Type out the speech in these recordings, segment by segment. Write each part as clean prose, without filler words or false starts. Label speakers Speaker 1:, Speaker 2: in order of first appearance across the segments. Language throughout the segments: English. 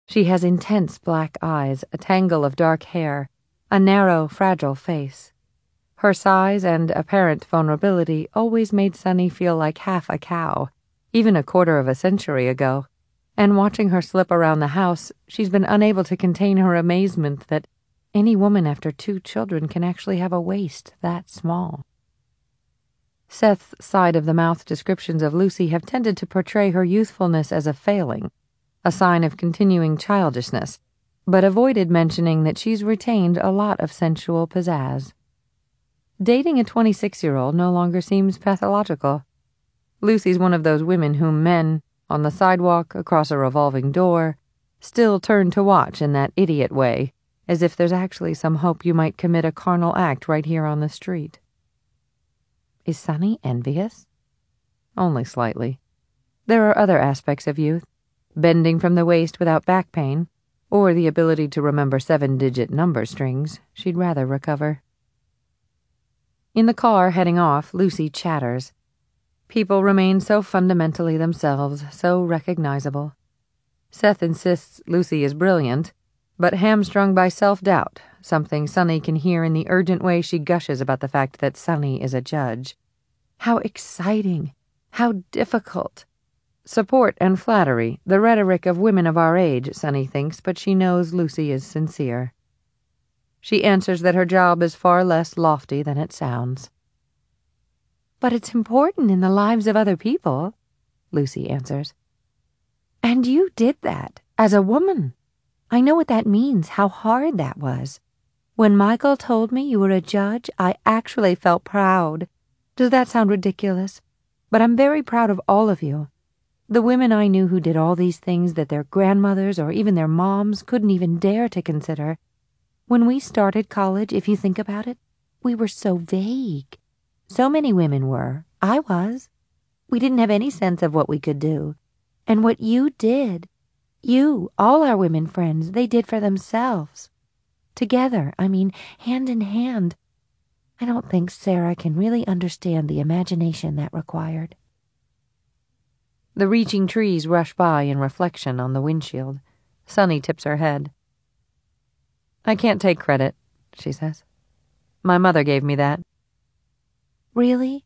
Speaker 1: She has intense black eyes, a tangle of dark hair, a narrow, fragile face. Her size and apparent vulnerability always made Sunny feel like half a cow, even a quarter of a century ago, and watching her slip around the house, she's been unable to contain her amazement that any woman after 2 children can actually have a waist that small. Seth's side-of-the-mouth descriptions of Lucy have tended to portray her youthfulness as a failing, a sign of continuing childishness, but avoided mentioning that she's retained a lot of sensual pizzazz. Dating a 26-year-old no longer seems pathological. Lucy's one of those women whom men, on the sidewalk, across a revolving door, still turn to watch in that idiot way, as if there's actually some hope you might commit a carnal act right here on the street. Is Sunny envious? Only slightly. There are other aspects of youth, bending from the waist without back pain, or the ability to remember 7-digit number strings, she'd rather recover. In the car heading off, Lucy chatters. People remain so fundamentally themselves, so recognizable. Seth insists Lucy is brilliant, but hamstrung by self-doubt, something Sunny can hear in the urgent way she gushes about the fact that Sunny is a judge. How exciting! How difficult! Support and flattery, the rhetoric of women of our age, Sunny thinks, but she knows Lucy is sincere. She answers that her job is far less lofty than it sounds. "But it's important in the lives of other people," Lucy answers. "And you did that, as a woman. I know what that means, how hard that was. When Michael told me you were a judge, I actually felt proud. Does that sound ridiculous? But I'm very proud of all of you. The women I knew who did all these things that their grandmothers or even their moms couldn't even dare to consider. When we started college, if you think about it, we were so vague. So many women were. I was. We didn't have any sense of what we could do. And what you did, you, all our women friends, they did for themselves. Together, hand in hand. I don't think Sarah can really understand the imagination that required." The reaching trees rush by in reflection on the windshield. Sunny tips her head. "I can't take credit," she says. "My mother gave me that."
Speaker 2: "Really?"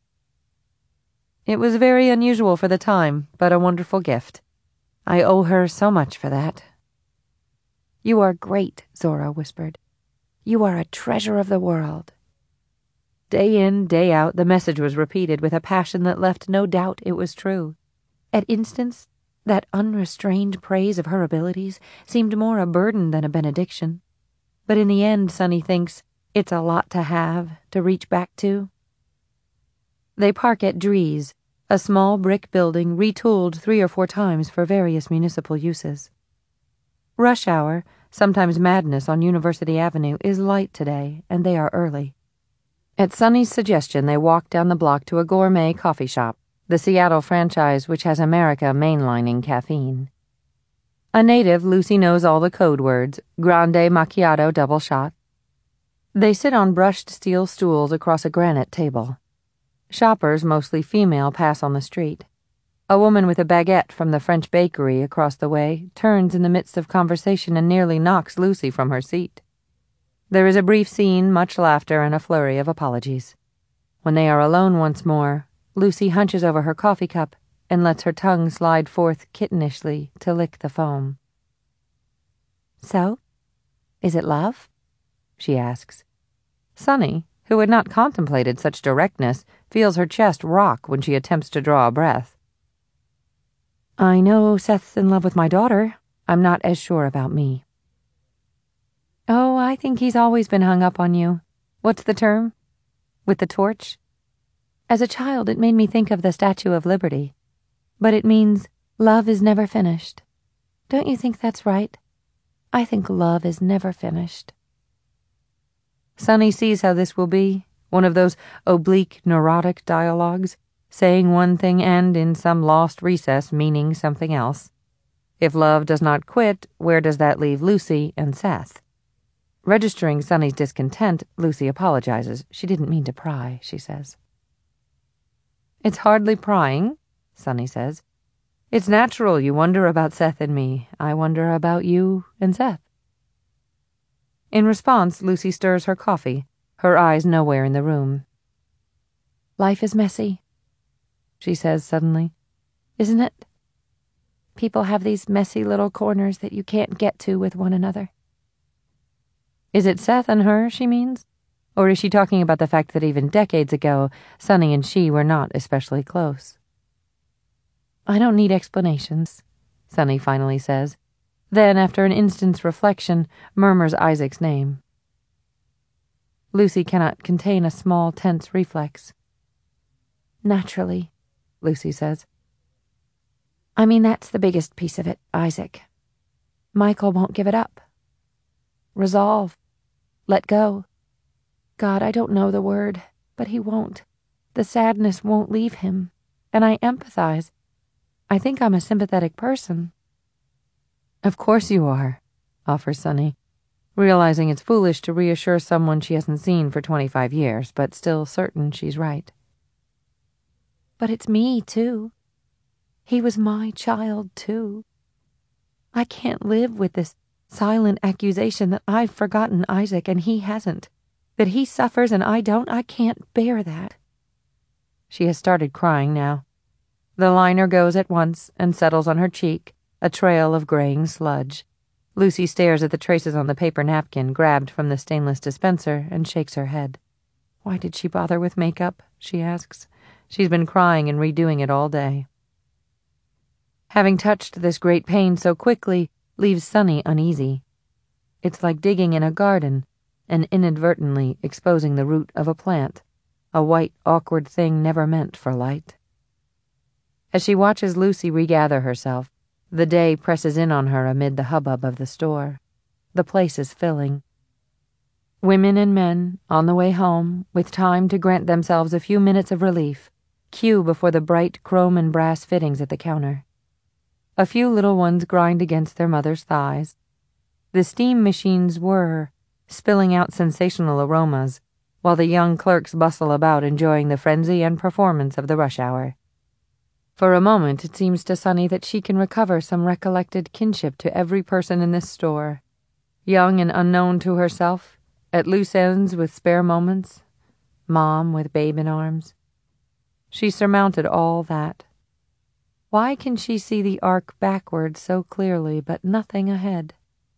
Speaker 1: "It was very unusual for the time, but a wonderful gift. I owe her so much for that."
Speaker 2: "You are great," Zora whispered. "You are a treasure of the world."
Speaker 1: Day in, day out, the message was repeated with a passion that left no doubt it was true. At instants, that unrestrained praise of her abilities seemed more a burden than a benediction. But in the end, Sunny thinks, it's a lot to have, to reach back to. They park at Drees, a small brick building retooled 3 or 4 times for various municipal uses. Rush hour, sometimes madness on University Avenue, is light today, and they are early. At Sunny's suggestion, they walk down the block to a gourmet coffee shop, the Seattle franchise which has America mainlining caffeine. A native, Lucy knows all the code words, grande macchiato double shot. They sit on brushed steel stools across a granite table. Shoppers, mostly female, pass on the street. A woman with a baguette from the French bakery across the way turns in the midst of conversation and nearly knocks Lucy from her seat. There is a brief scene, much laughter, and a flurry of apologies. When they are alone once more, Lucy hunches over her coffee cup and lets her tongue slide forth kittenishly to lick the foam.
Speaker 2: "So? Is it love?"
Speaker 1: she asks. Sunny, who had not contemplated such directness, feels her chest rock when she attempts to draw a breath. "I know Seth's in love with my daughter. I'm not as sure about me." "Oh, I think he's always been hung up on you. What's the term? With the torch? As a child, it made me think of the Statue of Liberty. But it means love is never finished. Don't you think that's right? I think love is never finished." Sunny sees how this will be, one of those oblique, neurotic dialogues, saying one thing and, in some lost recess, meaning something else. If love does not quit, where does that leave Lucy and Seth? Registering Sunny's discontent, Lucy apologizes. She didn't mean to pry, she says. "It's hardly prying," Sunny says. It's natural you wonder about Seth and me. I wonder about you and Seth. In response, Lucy stirs her coffee, her eyes nowhere in the room.
Speaker 2: Life is messy, she says suddenly. Isn't it? People have these messy little corners that you can't get to with one another.
Speaker 1: Is it Seth and her she means? Or is she talking about the fact that even decades ago, Sonny and she were not especially close?
Speaker 2: I don't need explanations,
Speaker 1: Sonny finally says. Then, after an instant's reflection, murmurs Isaac's name. Lucy cannot contain a small, tense reflex.
Speaker 2: Naturally,
Speaker 1: Lucy says.
Speaker 2: I mean, that's the biggest piece of it, Isaac. Michael won't give it up. Resolve. Let go. God, I don't know the word, but he won't. The sadness won't leave him, and I empathize. I think I'm a sympathetic person.
Speaker 1: Of course you are, offers Sonny, realizing it's foolish to reassure someone she hasn't seen for 25 years, but still certain she's right.
Speaker 2: But it's me, too. He was my child, too. I can't live with this silent accusation that I've forgotten Isaac and he hasn't, that he suffers and I don't. I can't bear that.
Speaker 1: She has started crying now. The liner goes at once and settles on her cheek, a trail of graying sludge. Lucy stares at the traces on the paper napkin grabbed from the stainless dispenser and shakes her head. Why did she bother with makeup? She asks. She's been crying and redoing it all day. Having touched this great pain so quickly leaves Sonny uneasy. It's like digging in a garden and inadvertently exposing the root of a plant, a white, awkward thing never meant for light. As she watches Lucy regather herself, the day presses in on her amid the hubbub of the store. The place is filling. Women and men, on the way home, with time to grant themselves a few minutes of relief, queue before the bright chrome and brass fittings at the counter. A few little ones grind against their mother's thighs. The steam machines whir, spilling out sensational aromas, while the young clerks bustle about enjoying the frenzy and performance of the rush hour. For a moment it seems to Sonny that she can recover some recollected kinship to every person in this store, young and unknown to herself, at loose ends with spare moments, mom with babe in arms. She surmounted all that. Why can she see the arc backward so clearly, but nothing ahead?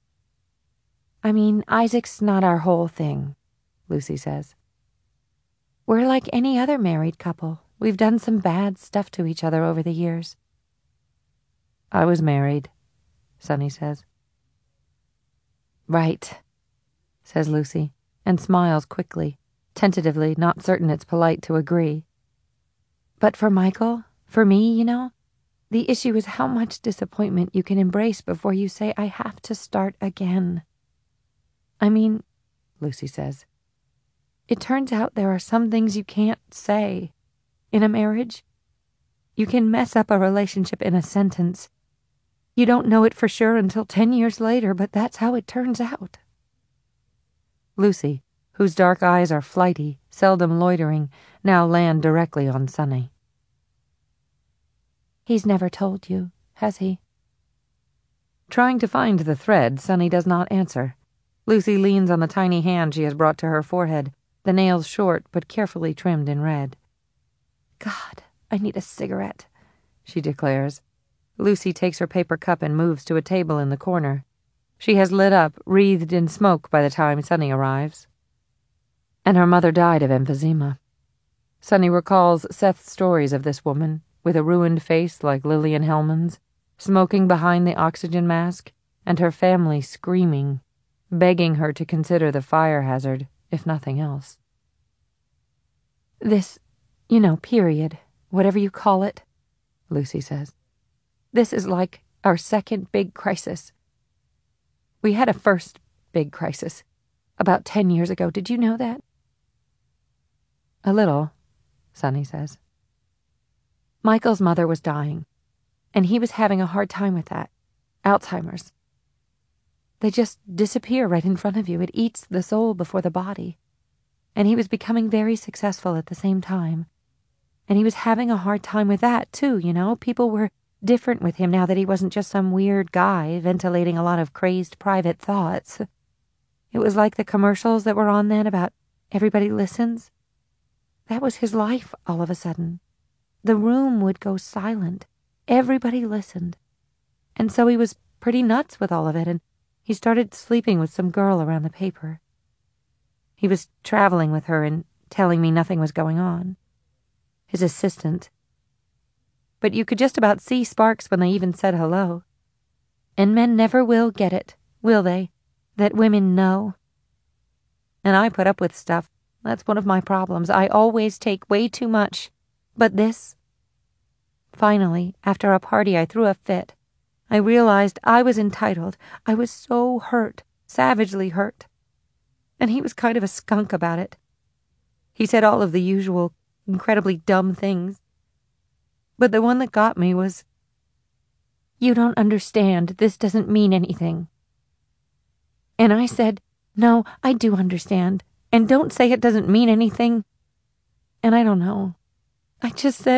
Speaker 2: I mean, Isaac's not our whole thing, Lucy says. We're like any other married couple. We've done some bad stuff to each other over the years.
Speaker 1: I was married, Sonny says.
Speaker 2: Right,
Speaker 1: says Lucy, and smiles quickly, tentatively, not certain it's polite to agree.
Speaker 2: But for Michael, for me, you know, the issue is how much disappointment you can embrace before you say, I have to start again. I mean,
Speaker 1: Lucy says,
Speaker 2: it turns out there are some things you can't say. In a marriage, you can mess up a relationship in a sentence. You don't know it for sure until 10 years later, but that's how it turns out.
Speaker 1: Lucy, whose dark eyes are flighty, seldom loitering, now land directly on Sonny.
Speaker 2: He's never told you, has he?
Speaker 1: Trying to find the thread, Sonny does not answer. Lucy leans on the tiny hand she has brought to her forehead, the nails short but carefully trimmed in red.
Speaker 2: God, I need a cigarette,
Speaker 1: she declares. Lucy takes her paper cup and moves to a table in the corner. She has lit up, wreathed in smoke by the time Sonny arrives. And her mother died of emphysema. Sonny recalls Seth's stories of this woman, with a ruined face like Lillian Hellman's, smoking behind the oxygen mask, and her family screaming, begging her to consider the fire hazard, if nothing else.
Speaker 2: This, period, whatever you call it, Lucy says. This is like our second big crisis. We had a first big crisis about 10 years ago. Did you know that?
Speaker 1: A little, Sonny says.
Speaker 2: Michael's mother was dying, and he was having a hard time with that. Alzheimer's. They just disappear right in front of you. It eats the soul before the body. And he was becoming very successful at the same time. And he was having a hard time with that, too, People were different with him now that he wasn't just some weird guy ventilating a lot of crazed private thoughts. It was like the commercials that were on then about everybody listens. That was his life all of a sudden. The room would go silent. Everybody listened. And so he was pretty nuts with all of it, and he started sleeping with some girl around the paper. He was traveling with her and telling me nothing was going on. His assistant. But you could just about see sparks when they even said hello. And men never will get it, will they? That women know. And I put up with stuff. That's one of my problems. I always take way too much. But this... Finally, after a party, I threw a fit. I realized I was entitled. I was so hurt, savagely hurt. And he was kind of a skunk about it. He said all of the usual, incredibly dumb things. But the one that got me was, "You don't understand. This doesn't mean anything." And I said, "No, I do understand. And don't say it doesn't mean anything." And I don't know. I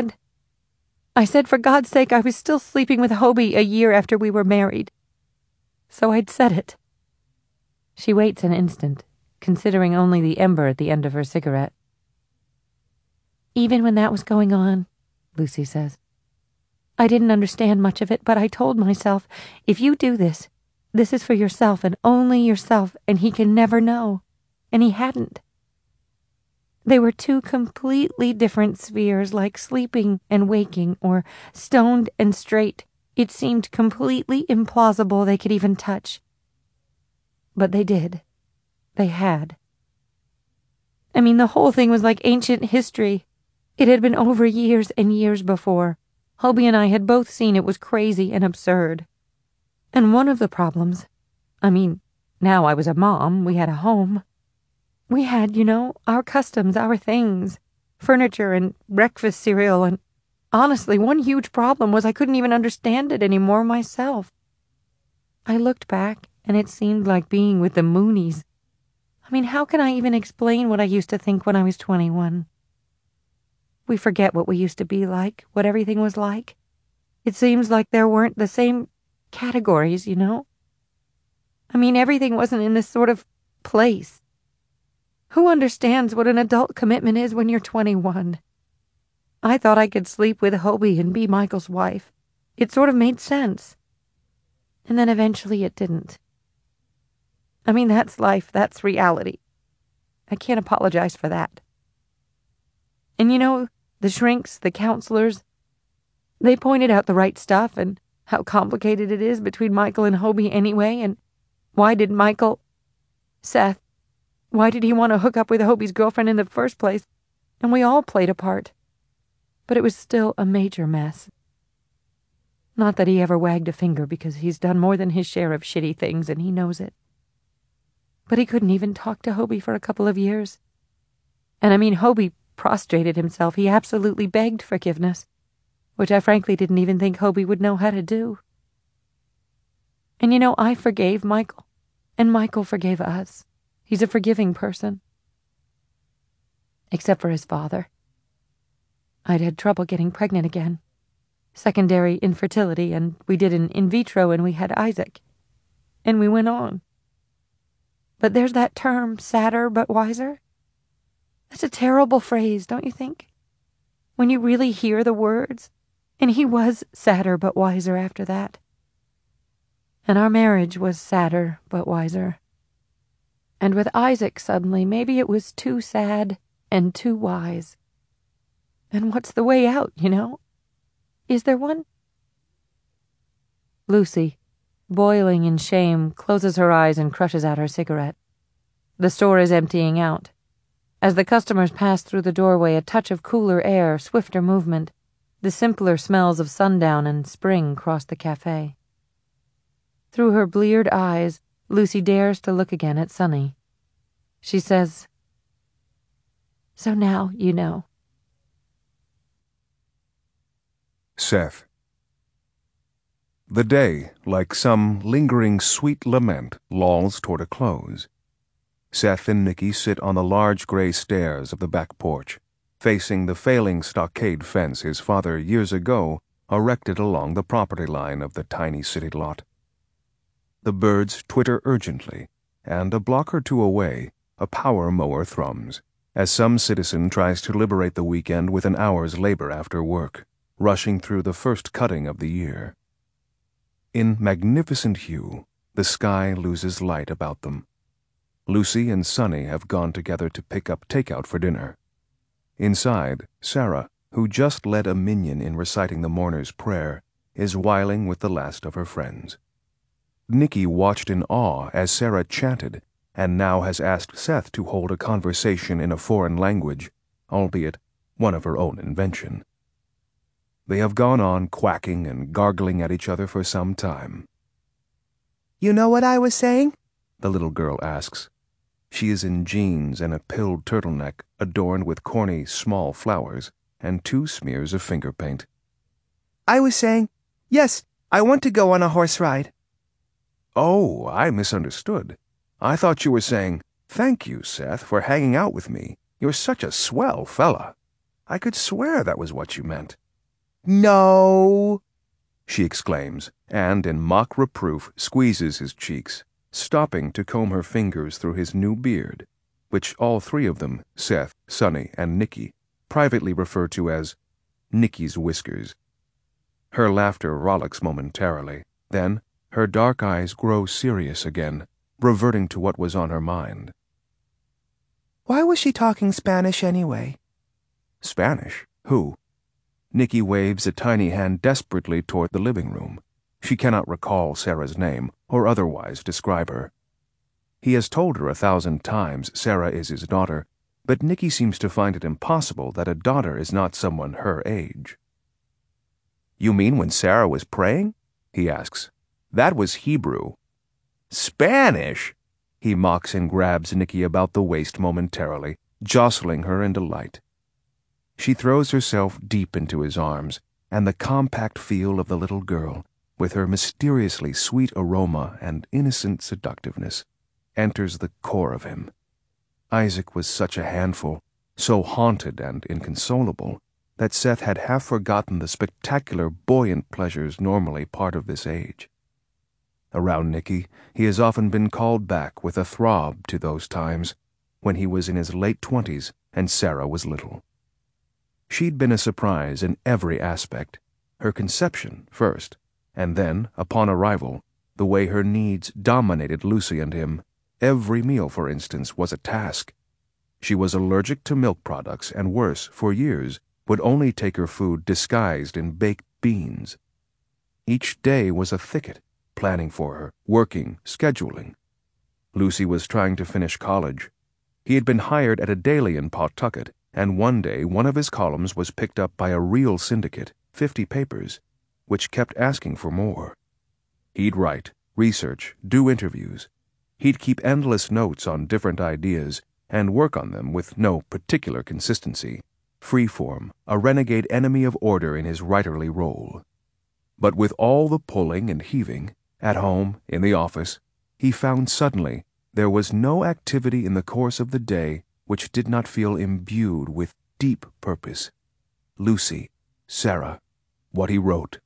Speaker 2: said, for God's sake, I was still sleeping with Hobie a year after we were married. So I'd said it. She waits an instant, considering only the ember at the end of her cigarette. "Even when that was going on," Lucy says, "I didn't understand much of it, but I told myself, if you do this, this is for yourself and only yourself, and he can never know." And he hadn't. They were two completely different spheres, like sleeping and waking, or stoned and straight. It seemed completely implausible they could even touch. But they did. They had. I mean, the whole thing was like ancient history. It had been over years and years before. Hobie and I had both seen it was crazy and absurd. And one of the problems, now I was a mom, we had a home. We had, our customs, our things, furniture and breakfast cereal, and honestly, one huge problem was I couldn't even understand it anymore myself. I looked back, and it seemed like being with the Moonies. How can I even explain what I used to think when I was 21? We forget what we used to be like, what everything was like. It seems like there weren't the same categories, everything wasn't in this sort of place. Who understands what an adult commitment is when you're 21? I thought I could sleep with Hobie and be Michael's wife. It sort of made sense. And then eventually it didn't. That's life, that's reality. I can't apologize for that. And the shrinks, the counselors, they pointed out the right stuff and how complicated it is between Michael and Hobie anyway, and why did Seth, why did he want to hook up with Hobie's girlfriend in the first place? And we all played a part. But it was still a major mess. Not that he ever wagged a finger, because he's done more than his share of shitty things and he knows it. But he couldn't even talk to Hobie for a couple of years. And Hobie prostrated himself. He absolutely begged forgiveness, which I frankly didn't even think Hobie would know how to do. And I forgave Michael, and Michael forgave us. He's a forgiving person. Except for his father. I'd had trouble getting pregnant again. Secondary infertility, and we did an in vitro and we had Isaac. And we went on. But there's that term, sadder but wiser. That's a terrible phrase, don't you think? When you really hear the words. And he was sadder but wiser after that. And our marriage was sadder but wiser. And with Isaac suddenly, maybe it was too sad and too wise. And what's the way out, Is there one? Lucy, boiling in shame, closes her eyes and crushes out her cigarette. The store is emptying out. As the customers pass through the doorway, a touch of cooler air, swifter movement, the simpler smells of sundown and spring cross the cafe. Through her bleared eyes, Lucy dares to look again at Sonny. She says, "So now you know."
Speaker 3: Seth. The day, like some lingering sweet lament, lolls toward a close. Seth and Nicky sit on the large gray stairs of the back porch, facing the failing stockade fence his father years ago erected along the property line of the tiny city lot. The birds twitter urgently, and a block or two away, a power mower thrums, as some citizen tries to liberate the weekend with an hour's labor after work, rushing through the first cutting of the year. In magnificent hue, the sky loses light about them. Lucy and Sonny have gone together to pick up takeout for dinner. Inside, Sarah, who just led a minion in reciting the mourner's prayer, is whiling with the last of her friends. Nicky watched in awe as Sarah chanted, and now has asked Seth to hold a conversation in a foreign language, albeit one of her own invention. They have gone on quacking and gargling at each other for some time.
Speaker 4: "You know what I was saying?"
Speaker 3: the little girl asks. She is in jeans and a pilled turtleneck adorned with corny small flowers and 2 smears of finger paint.
Speaker 4: "I was saying, yes, I want to go on a horse ride."
Speaker 3: "Oh, I misunderstood. I thought you were saying, 'Thank you, Seth, for hanging out with me. You're such a swell fella.' I could swear that was what you meant."
Speaker 4: "No,"
Speaker 3: she exclaims, and in mock reproof squeezes his cheeks, stopping to comb her fingers through his new beard, which all 3 of them, Seth, Sonny, and Nicky, privately refer to as Nicky's whiskers. Her laughter rollicks momentarily, then her dark eyes grow serious again, reverting to what was on her mind.
Speaker 4: "Why was she talking Spanish anyway?"
Speaker 3: "Spanish? Who?" Nicky waves a tiny hand desperately toward the living room. She cannot recall Sarah's name or otherwise describe her. He has told her 1,000 times Sarah is his daughter, but Nicky seems to find it impossible that a daughter is not someone her age. "You mean when Sarah was praying?" he asks. "That was Hebrew." "Spanish!" He mocks and grabs Nicky about the waist momentarily, jostling her in delight. She throws herself deep into his arms, and the compact feel of the little girl, with her mysteriously sweet aroma and innocent seductiveness, enters the core of him. Isaac was such a handful, so haunted and inconsolable, that Seth had half forgotten the spectacular, buoyant pleasures normally part of this age. Around Nicky, he has often been called back with a throb to those times, when he was in his late 20s and Sarah was little. She'd been a surprise in every aspect, her conception first, and then, upon arrival, the way her needs dominated Lucy and him. Every meal, for instance, was a task. She was allergic to milk products and, worse, for years, would only take her food disguised in baked beans. Each day was a thicket, planning for her, working, scheduling. Lucy was trying to finish college. He had been hired at a daily in Pawtucket, and one day one of his columns was picked up by a real syndicate, 50 papers, which kept asking for more. He'd write, research, do interviews. He'd keep endless notes on different ideas and work on them with no particular consistency, freeform, a renegade enemy of order in his writerly role. But with all the pulling and heaving, at home, in the office, he found suddenly there was no activity in the course of the day which did not feel imbued with deep purpose. Lucy, Sarah, what he wrote.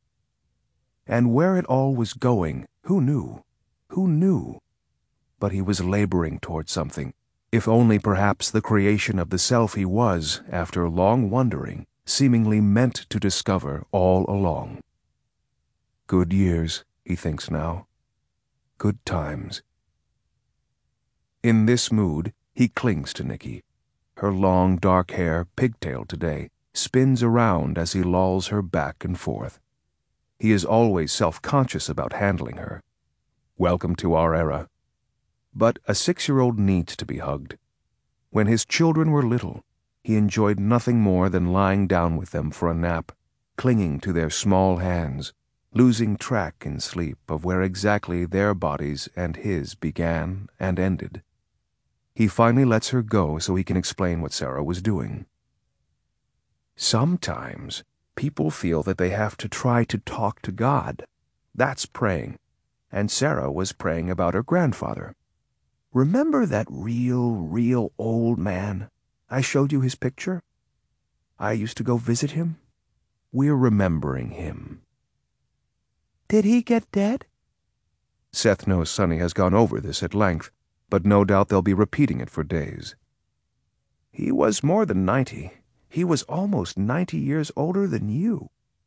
Speaker 3: And where it all was going, who knew? Who knew? But he was laboring toward something, if only perhaps the creation of the self he was, after long wondering, seemingly meant to discover all along. Good years, he thinks now. Good times. In this mood, he clings to Nicky. Her long, dark hair, pigtailed today, spins around as he lolls her back and forth. He is always self-conscious about handling her. Welcome to our era. But a 6-year-old needs to be hugged. When his children were little, he enjoyed nothing more than lying down with them for a nap, clinging to their small hands, losing track in sleep of where exactly their bodies and his began and ended. He finally lets her go so he can explain what Sarah was doing. Sometimes people feel that they have to try to talk to God. That's praying. And Sarah was praying about her grandfather. Remember that real old man? I showed you his picture. I used to go visit him. we're remembering him.
Speaker 4: Did he get dead?
Speaker 3: Seth knows Sonny has gone over this at length, but no doubt they'll be repeating it for days. He was more than 90. He was almost 90 years older than you.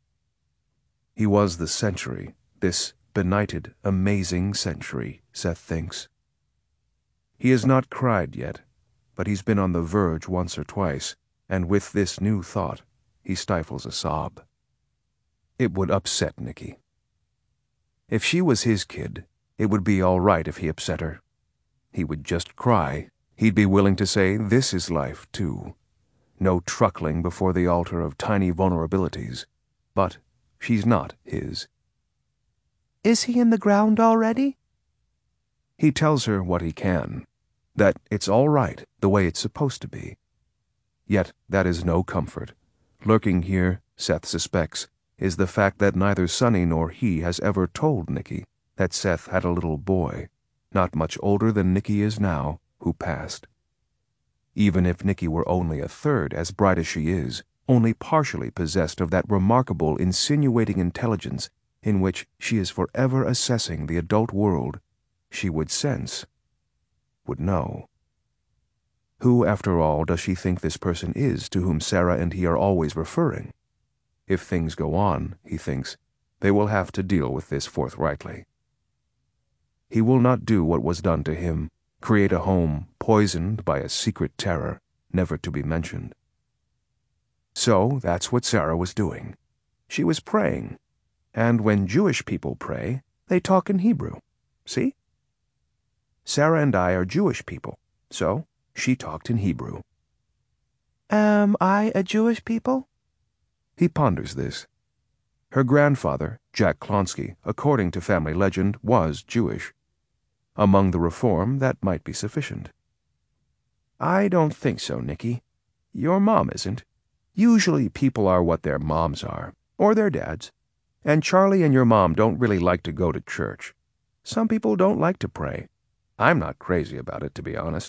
Speaker 3: He was the century, this benighted, amazing century, Seth thinks. He has not cried yet, but he's been on the verge once or twice, and with this new thought, he stifles a sob. It would upset Nicky. If she was his kid, it would be all right if he upset her. He would just cry. He'd be willing to say this is life, too. No truckling before the altar of tiny vulnerabilities. But she's not his.
Speaker 4: Is he in the ground already?
Speaker 3: He tells her what he can, that it's all right the way it's supposed to be. Yet that is no comfort. Lurking here, Seth suspects, is the fact that neither Sonny nor he has ever told Nicky that Seth had a little boy, not much older than Nicky is now, who passed. Even if Nicky were only a third as bright as she is, only partially possessed of that remarkable insinuating intelligence in which she is forever assessing the adult world, she would sense, would know. Who, after all, does she think this person is to whom Sarah and he are always referring? If things go on, he thinks, they will have to deal with this forthrightly. He will not do what was done to him, create a home poisoned by a secret terror never to be mentioned. So that's what Sarah was doing. She was praying. And when Jewish people pray, they talk in Hebrew. See? Sarah and I are Jewish people, so she talked in Hebrew.
Speaker 4: Am I a Jewish people?
Speaker 3: He ponders this. Her grandfather, Jack Klonsky, according to family legend, was Jewish. Among the Reform, that might be sufficient. I don't think so, Nicky. Your mom isn't. Usually people are what their moms are, or their dads. And Charlie and your mom don't really like to go to church. Some people don't like to pray. I'm not crazy about it, to be honest.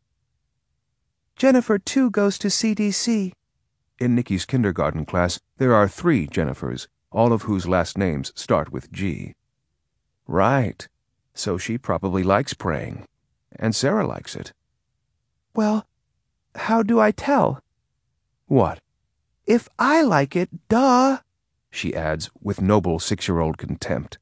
Speaker 4: Jennifer, too, goes to CDC.
Speaker 3: In Nicky's kindergarten class, there are 3 Jennifers, all of whose last names start with G. Right. So she probably likes praying. And Sarah likes it.
Speaker 4: Well, how do I tell?
Speaker 3: What?
Speaker 4: If I like it, duh,
Speaker 3: she adds with noble 6-year-old contempt.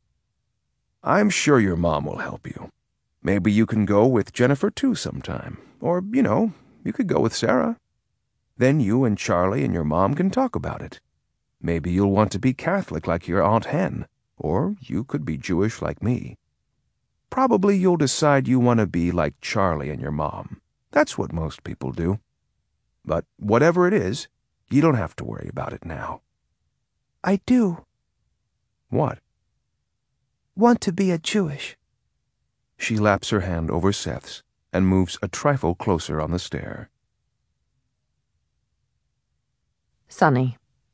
Speaker 3: I'm sure your mom will help you. Maybe you can go with Jennifer too sometime. Or, you could go with Sarah. Then you and Charlie and your mom can talk about it. Maybe you'll want to be Catholic like your Aunt Hen, or you could be Jewish like me. Probably you'll decide you want to be like Charlie and your mom. That's what most people do. But whatever it is, you don't have to worry about it now.
Speaker 4: I do.
Speaker 3: What?
Speaker 4: Want to be a Jewish.
Speaker 3: She laps her hand over Seth's and moves a trifle closer on the stair.
Speaker 1: Sonny.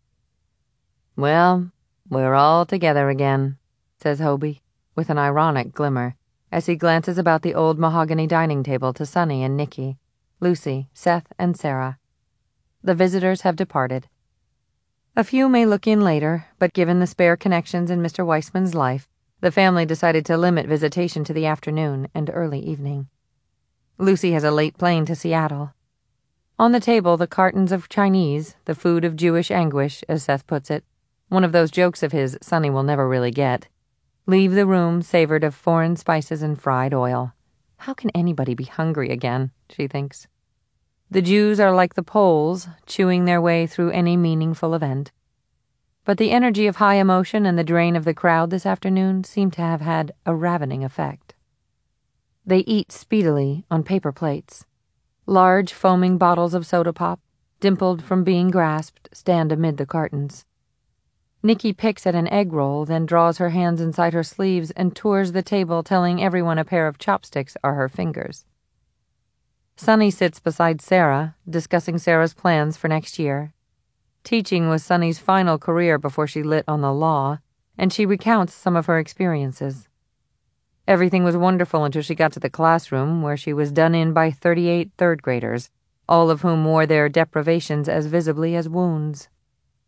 Speaker 1: Well, we're all together again, says Hobie, with an ironic glimmer, as he glances about the old mahogany dining table to Sonny and Nicky, Lucy, Seth, and Sarah. The visitors have departed. A few may look in later, but given the spare connections in Mr. Weissman's life, the family decided to limit visitation to the afternoon and early evening. Lucy has a late plane to Seattle. On the table, the cartons of Chinese, the food of Jewish anguish, as Seth puts it, one of those jokes of his Sonny will never really get, leave the room savored of foreign spices and fried oil. How can anybody be hungry again, she thinks. The Jews are like the Poles, chewing their way through any meaningful event. But the energy of high emotion and the drain of the crowd this afternoon seem to have had a ravening effect. They eat speedily on paper plates. Large foaming bottles of soda pop, dimpled from being grasped, stand amid the cartons. Nicky picks at an egg roll, then draws her hands inside her sleeves and tours the table, telling everyone a pair of chopsticks are her fingers. Sonny sits beside Sarah, discussing Sarah's plans for next year. Teaching was Sonny's final career before she lit on the law, and she recounts some of her experiences. Everything was wonderful until she got to the classroom, where she was done in by 38 third-graders, all of whom wore their deprivations as visibly as wounds.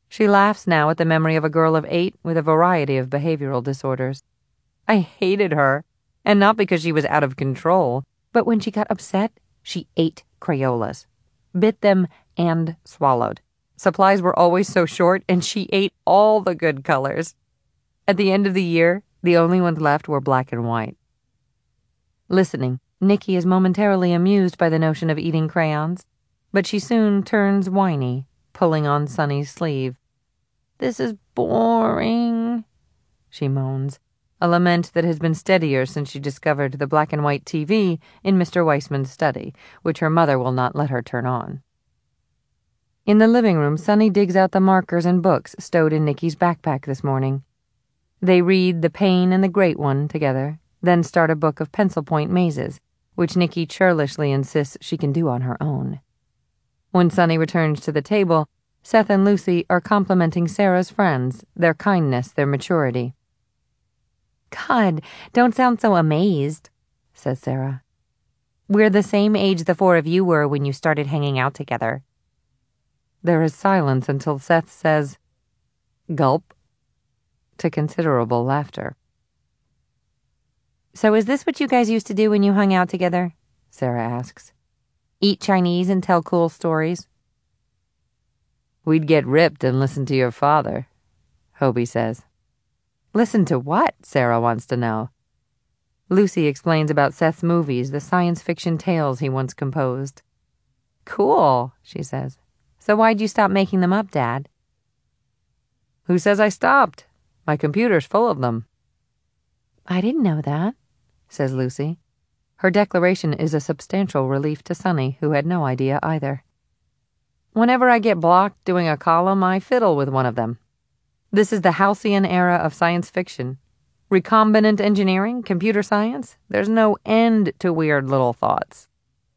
Speaker 1: She laughs now at the memory of a girl of 8 with a variety of behavioral disorders. I hated her, and not because she was out of control, but when she got upset, she ate Crayolas, bit them and swallowed. Supplies were always so short, and she ate all the good colors. At the end of the year, the only ones left were black and white. Listening, Nikki is momentarily amused by the notion of eating crayons, but she soon turns whiny, pulling on Sunny's sleeve. "This is boring," she moans, a lament that has been steadier since she discovered the black and white TV in Mr. Weissman's study, which her mother will not let her turn on. In the living room, Sunny digs out the markers and books stowed in Nikki's backpack this morning. They read The Pain and the Great One together, then start a book of pencil point mazes, which Nikki churlishly insists she can do on her own. When Sunny returns to the table, Seth and Lucy are complimenting Sarah's friends, their kindness, their maturity. "God, don't sound so amazed," says Sarah. "We're the same age the 4 of you were when you started hanging out together." There is silence until Seth says, "Gulp," to considerable laughter. "So is this what you guys used to do when you hung out together?" Sarah asks. "Eat Chinese and tell cool stories?" "We'd get ripped and listen to your father," Hobie says. "Listen to what?" Sarah wants to know. Lucy explains about Seth's movies, the science fiction tales he once composed. "Cool," she says. "So why'd you stop making them up, Dad?" "Who says I stopped? My computer's full of them." "I didn't know that," says Lucy. Her declaration is a substantial relief to Sunny, who had no idea either. "Whenever I get blocked doing a column, I fiddle with one of them. This is the halcyon era of science fiction. Recombinant engineering, computer science, there's no end to weird little thoughts."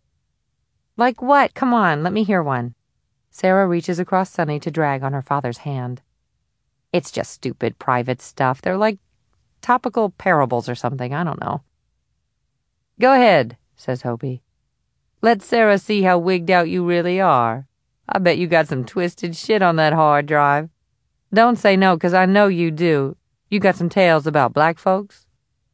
Speaker 1: "Like what? Come on, let me hear one." Sarah reaches across Sunny to drag on her father's hand. "It's just stupid private stuff. They're like topical parables or something, I don't know." "Go ahead," says Hobie. "Let Sarah see how wigged out you really are. I bet you got some twisted shit on that hard drive. Don't say no, 'cause I know you do. You got some tales about black folks?"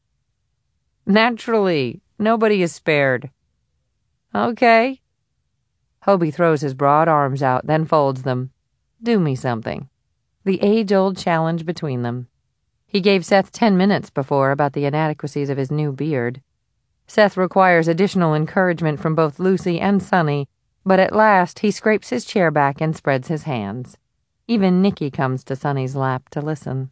Speaker 1: "Naturally. Nobody is spared." "Okay." Hobie throws his broad arms out, then folds them. "Do me something." The age-old challenge between them. He gave Seth 10 minutes before about the inadequacies of his new beard. Seth requires additional encouragement from both Lucy and Sunny, but at last he scrapes his chair back and spreads his hands. Even Nikki comes to Sunny's lap to listen.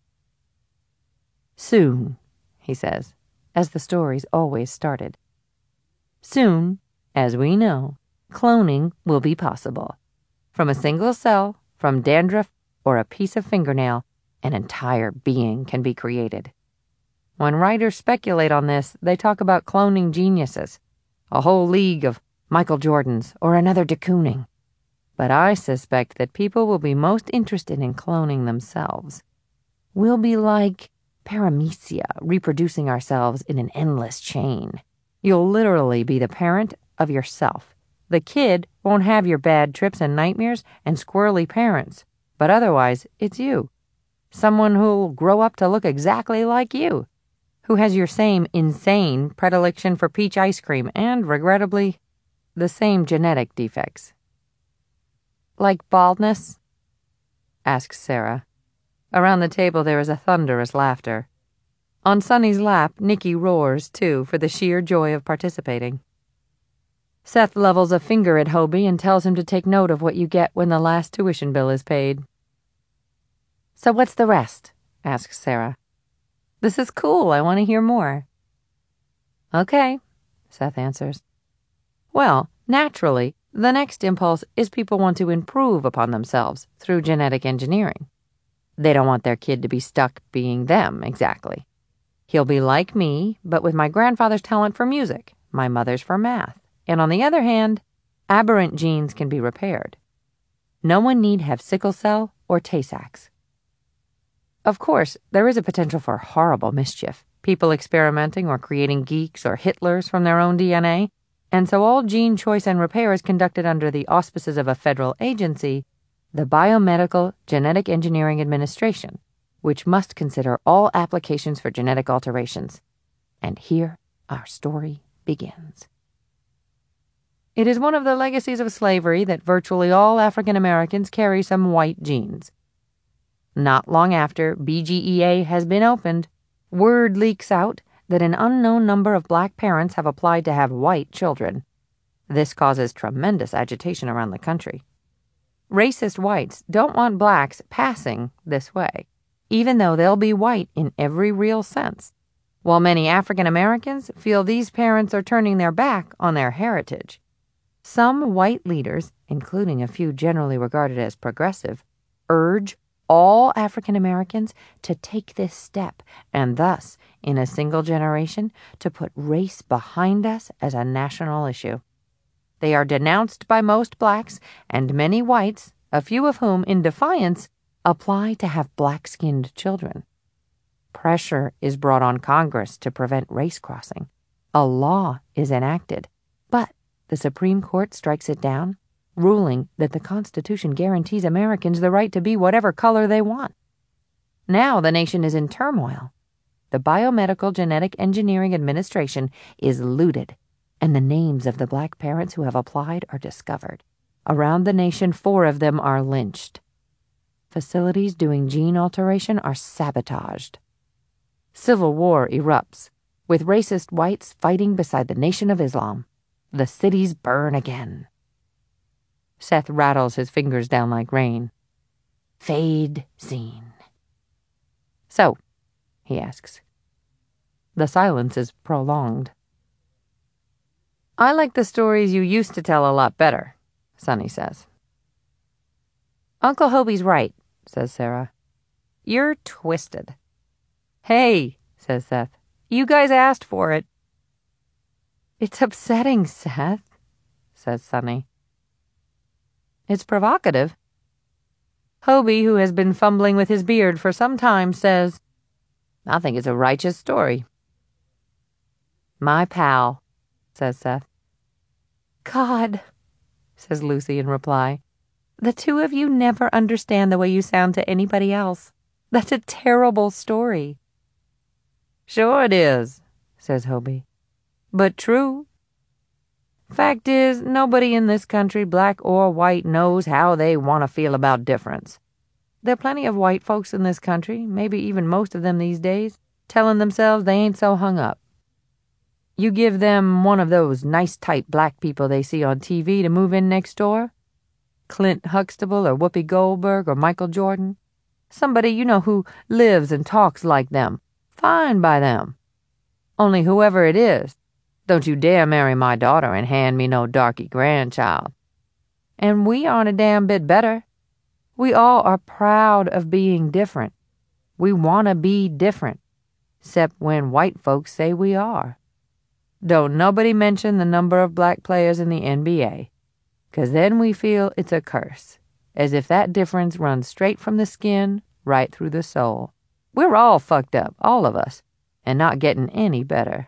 Speaker 1: "Soon," he says, as the stories always started. "Soon, as we know, cloning will be possible. From a single cell, from dandruff, or a piece of fingernail, an entire being can be created. When writers speculate on this, they talk about cloning geniuses, a whole league of Michael Jordans or another de Kooning. But I suspect that people will be most interested in cloning themselves. We'll be like paramecia, reproducing ourselves in an endless chain. You'll literally be the parent of yourself. The kid won't have your bad trips and nightmares and squirrely parents, but otherwise it's you. Someone who'll grow up to look exactly like you, who has your same insane predilection for peach ice cream and, regrettably, the same genetic defects." "Like baldness?" asks Sarah. Around the table there is a thunderous laughter. On Sunny's lap, Nikki roars, too, for the sheer joy of participating. Seth levels a finger at Hobie and tells him to take note of what you get when the last tuition bill is paid. "So what's the rest?" asks Sarah. "This is cool. I want to hear more." "Okay," Seth answers. "Well, naturally, the next impulse is people want to improve upon themselves through genetic engineering. They don't want their kid to be stuck being them, exactly. He'll be like me, but with my grandfather's talent for music, my mother's for math, and on the other hand, aberrant genes can be repaired. No one need have sickle cell or Tay-Sachs. Of course, there is a potential for horrible mischief, people experimenting or creating geeks or Hitlers from their own DNA, and so all gene choice and repair is conducted under the auspices of a federal agency the Biomedical Genetic Engineering Administration, which must consider all applications for genetic alterations. And here our story begins. It is one of the legacies of slavery that virtually all African Americans carry some white genes. Not long after BGEA has been opened, word leaks out that an unknown number of black parents have applied to have white children. This causes tremendous agitation around the country. Racist whites don't want blacks passing this way, even though they'll be white in every real sense, while many African Americans feel these parents are turning their back on their heritage. Some white leaders, including a few generally regarded as progressive, urge all African Americans to take this step and thus, in a single generation, to put race behind us as a national issue. They are denounced by most blacks and many whites, a few of whom, in defiance, apply to have black-skinned children. Pressure is brought on Congress to prevent race crossing. A law is enacted, but the Supreme Court strikes it down, ruling that the Constitution guarantees Americans the right to be whatever color they want. Now the nation is in turmoil. The Biomedical Genetic Engineering Administration is looted, and the names of the black parents who have applied are discovered. Around the nation, 4 of them are lynched. Facilities doing gene alteration are sabotaged. Civil war erupts, with racist whites fighting beside the Nation of Islam. The cities burn again. Seth rattles his fingers down like rain. Fade scene. So, he asks. The silence is prolonged. I like the stories you used to tell a lot better, Sonny says. Uncle Hobie's right, says Sarah. You're twisted. Hey, says Seth. You guys asked for it. It's upsetting, Seth, says Sonny. It's provocative. Hobie, who has been fumbling with his beard for some time, says, I think it's a righteous story. My pal, says Seth. God, says Lucy in reply. The 2 of you never understand the way you sound to anybody else. That's a terrible story. Sure it is, says Hobie. But true. Fact is, nobody in this country, black or white, knows how they want to feel about difference. There are plenty of white folks in this country, maybe even most of them these days, telling themselves they ain't so hung up. You give them one of those nice tight black people they see on TV to move in next door, Clint Huxtable or Whoopi Goldberg or Michael Jordan, somebody you know who lives and talks like them, fine by them. Only whoever it is, don't you dare marry my daughter and hand me no darky grandchild. And we aren't a damn bit better. We all are proud of being different. We want to be different, except when white folks say we are. Don't nobody mention the number of black players in the NBA, 'cause then we feel it's a curse, as if that difference runs straight from the skin right through the soul. We're all fucked up, all of us, and not getting any better.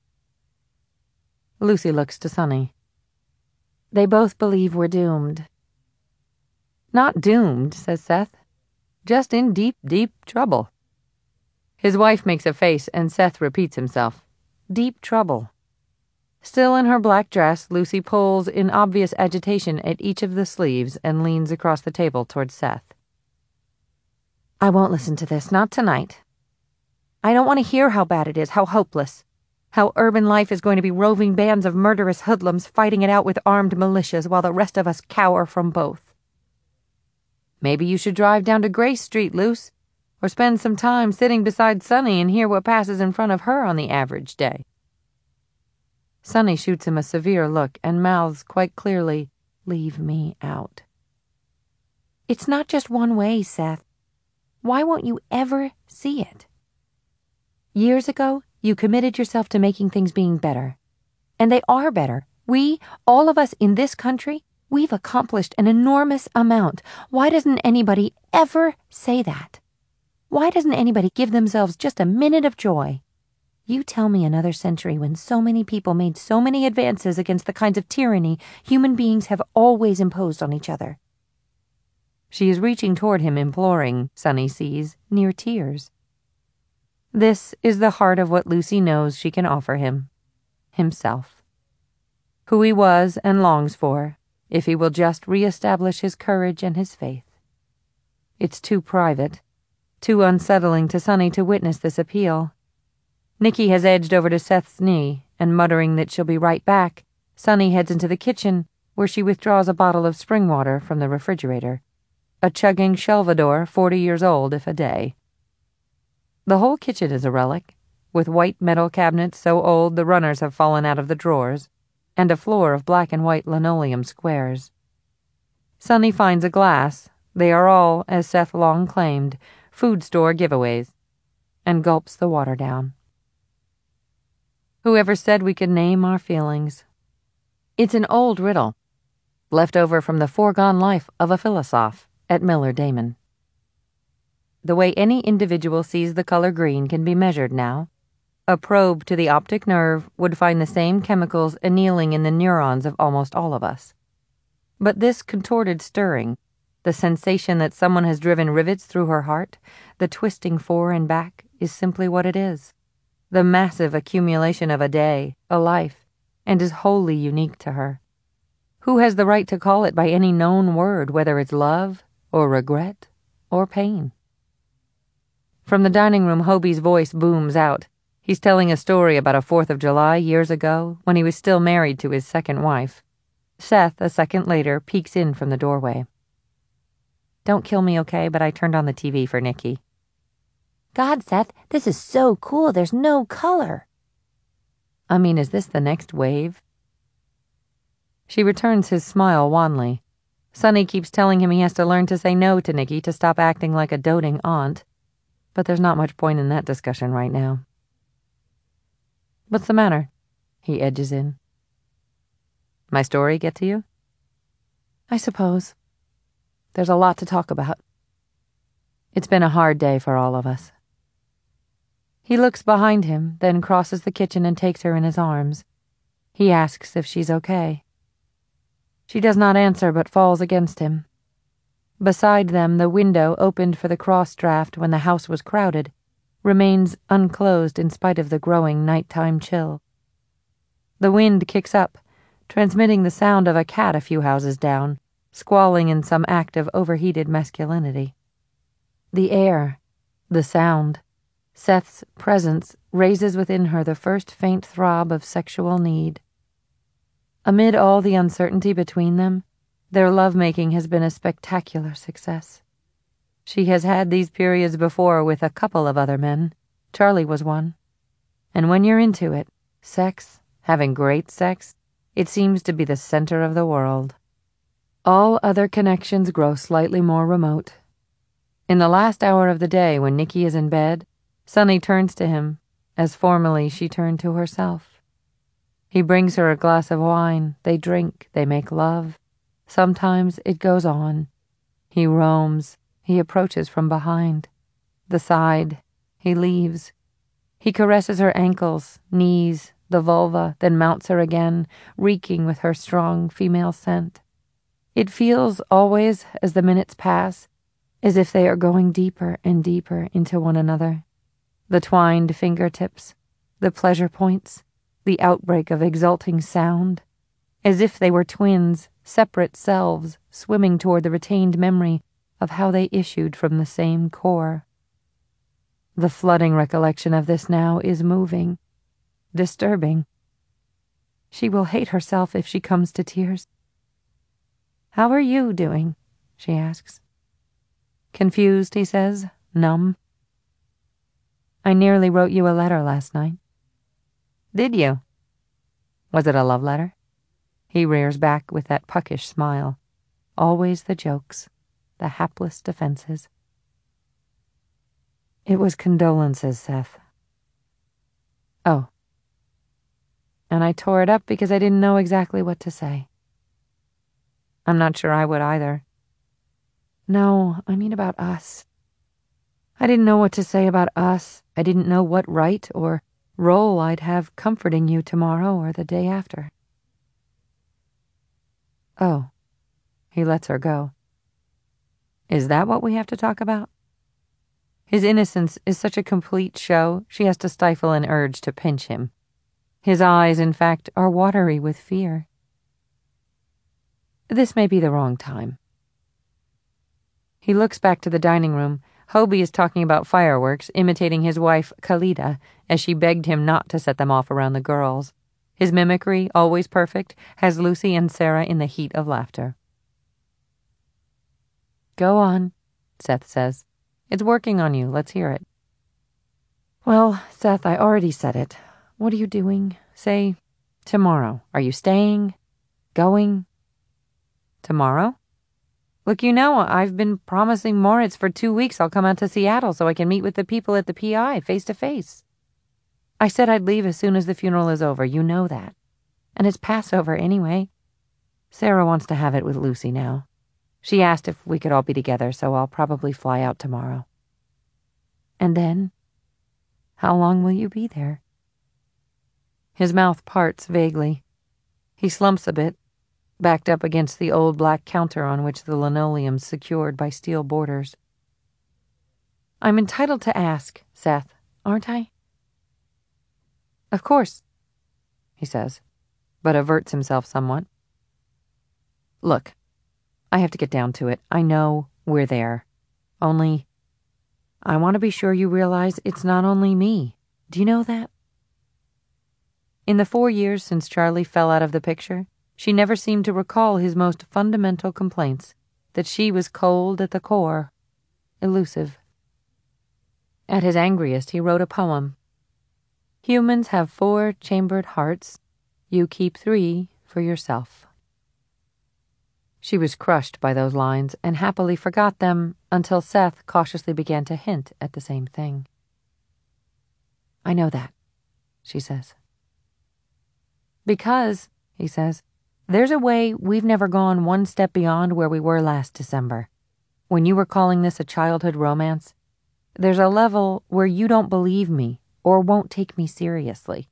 Speaker 1: Lucy looks to Sonny. They both believe we're doomed. Not doomed, says Seth. Just in deep, deep trouble. His wife makes a face, and Seth repeats himself. Deep trouble. Still in her black dress, Lucy pulls in obvious agitation at each of the sleeves and leans across the table toward Seth. I won't listen to this, not tonight. I don't want to hear how bad it is, how hopeless. How urban life is going to be roving bands of murderous hoodlums fighting it out with armed militias while the rest of us cower from both. Maybe you should drive down to Grace Street, Luce, or spend some time sitting beside Sonny and hear what passes in front of her on the average day. Sonny shoots him a severe look and mouths quite clearly, Leave me out. It's not just one way, Seth. Why won't you ever see it? Years ago, you committed yourself to making things being better. And they are better. We, all of us in this country, we've accomplished an enormous amount. Why doesn't anybody ever say that? Why doesn't anybody give themselves just a minute of joy? You tell me another century when so many people made so many advances against the kinds of tyranny human beings have always imposed on each other. She is reaching toward him, imploring, Sonny sees, near tears. This is the heart of what Lucy knows she can offer him. Himself. Who he was and longs for, if he will just re-establish his courage and his faith. It's too private, too unsettling to Sonny to witness this appeal. Nicky has edged over to Seth's knee, and muttering that she'll be right back, Sonny heads into the kitchen, where she withdraws a bottle of spring water from the refrigerator. A chugging Shelvador, 40 years old if a day. The whole kitchen is a relic, with white metal cabinets so old the runners have fallen out of the drawers, and a floor of black and white linoleum squares. Sonny finds a glass. They are all, as Seth long claimed, food store giveaways, and gulps the water down. Whoever said we could name our feelings? It's an old riddle, left over from the foregone life of a philosophe at Miller Damon. The way any individual sees the color green can be measured now. A probe to the optic nerve would find the same chemicals annealing in the neurons of almost all of us. But this contorted stirring, the sensation that someone has driven rivets through her heart, the twisting fore and back, is simply what it is. The massive accumulation of a day, a life, and is wholly unique to her. Who has the right to call it by any known word, whether it's love, or regret, or pain? From the dining room, Hobie's voice booms out. He's telling a story about a 4th of July years ago, when he was still married to his second wife. Seth, a second later, peeks in from the doorway. Don't kill me, okay, but I turned on the TV for Nicky.
Speaker 2: God, Seth, this is so cool. There's no color.
Speaker 1: I mean, is this the next wave? She returns his smile wanly. Sonny keeps telling him he has to learn to say no to Nicky to stop acting like a doting aunt. But there's not much point in that discussion right now. What's the matter? He edges in. My story get to you? I suppose. There's a lot to talk about. It's been a hard day for all of us. He looks behind him, then crosses the kitchen and takes her in his arms. He asks if she's okay. She does not answer but falls against him. Beside them, the window, opened for the cross draft when the house was crowded, remains unclosed in spite of the growing nighttime chill. The wind kicks up, transmitting the sound of a cat a few houses down, squalling in some act of overheated masculinity. The air, the sound, Seth's presence raises within her the first faint throb of sexual need. Amid all the uncertainty between them, their lovemaking has been a spectacular success. She has had these periods before with a couple of other men. Charlie was one. And when you're into it, sex, having great sex, it seems to be the center of the world. All other connections grow slightly more remote. In the last hour of the day, when Nicky is in bed, Sonny turns to him, as formerly she turned to herself. He brings her a glass of wine. They drink, they make love. Sometimes it goes on. He roams. He approaches from behind. The side. He leaves. He caresses her ankles, knees, the vulva, then mounts her again, reeking with her strong female scent. It feels always, as the minutes pass, as if they are going deeper and deeper into one another. The twined fingertips, the pleasure points, the outbreak of exulting sound, as if they were twins, separate selves, swimming toward the retained memory of how they issued from the same core. The flooding recollection of this now is moving, disturbing. She will hate herself if she comes to tears. How are you doing? She asks. Confused, he says, numb. I nearly wrote you a letter last night. Did you? Was it a love letter? He rears back with that puckish smile. Always the jokes, the hapless defenses. It was condolences, Seth. Oh. And I tore it up because I didn't know exactly what to say. I'm not sure I would either. No, I mean about us. I didn't know what to say about us. I didn't know what right or role I'd have comforting you tomorrow or the day after. Oh. He lets her go. Is that what we have to talk about? His innocence is such a complete show, she has to stifle an urge to pinch him. His eyes, in fact, are watery with fear. This may be the wrong time. He looks back to the dining room. Hobie is talking about fireworks, imitating his wife, Khalida, as she begged him not to set them off around the girls. His mimicry, always perfect, has Lucy and Sarah in the heat of laughter. Go on, Seth says. It's working on you. Let's hear it. Well, Seth, I already said it. What are you doing? Say, tomorrow. Are you staying? Going? Tomorrow? Look, you know, I've been promising Moritz for 2 weeks I'll come out to Seattle so I can meet with the people at the PI face to face. I said I'd leave as soon as the funeral is over. You know that. And it's Passover anyway. Sarah wants to have it with Lucy now. She asked if we could all be together, so I'll probably fly out tomorrow. And then? How long will you be there? His mouth parts vaguely. He slumps a bit, backed up against the old black counter on which the linoleum's secured by steel borders. I'm entitled to ask, Seth, aren't I? Of course, he says, but averts himself somewhat. Look, I have to get down to it. I know we're there. Only, I want to be sure you realize it's not only me. Do you know that? In the 4 years since Charlie fell out of the picture, she never seemed to recall his most fundamental complaints, that she was cold at the core, elusive. At his angriest, he wrote a poem. Humans have 4 chambered hearts. You keep 3 for yourself. She was crushed by those lines and happily forgot them until Seth cautiously began to hint at the same thing. I know that, she says. Because, he says, there's a way we've never gone one step beyond where we were last December. When you were calling this a childhood romance, there's a level where you don't believe me or won't take me seriously.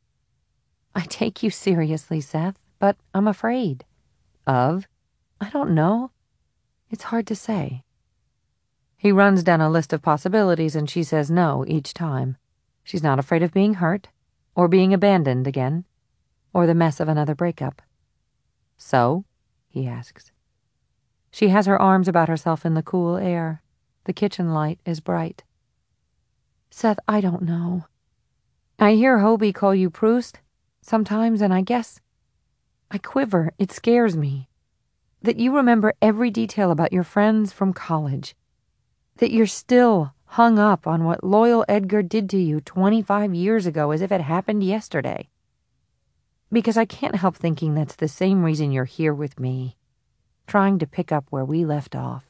Speaker 1: I take you seriously, Seth, but I'm afraid. Of? I don't know. It's hard to say. He runs down a list of possibilities and she says no each time. She's not afraid of being hurt, or being abandoned again, or the mess of another breakup. So? He asks. She has her arms about herself in the cool air. The kitchen light is bright. Seth, I don't know. I hear Hobie call you Proust sometimes, and I guess I quiver. It scares me. That you remember every detail about your friends from college. That you're still hung up on what loyal Edgar did to you 25 years ago as if it happened yesterday. Because I can't help thinking that's the same reason you're here with me, trying to pick up where we left off.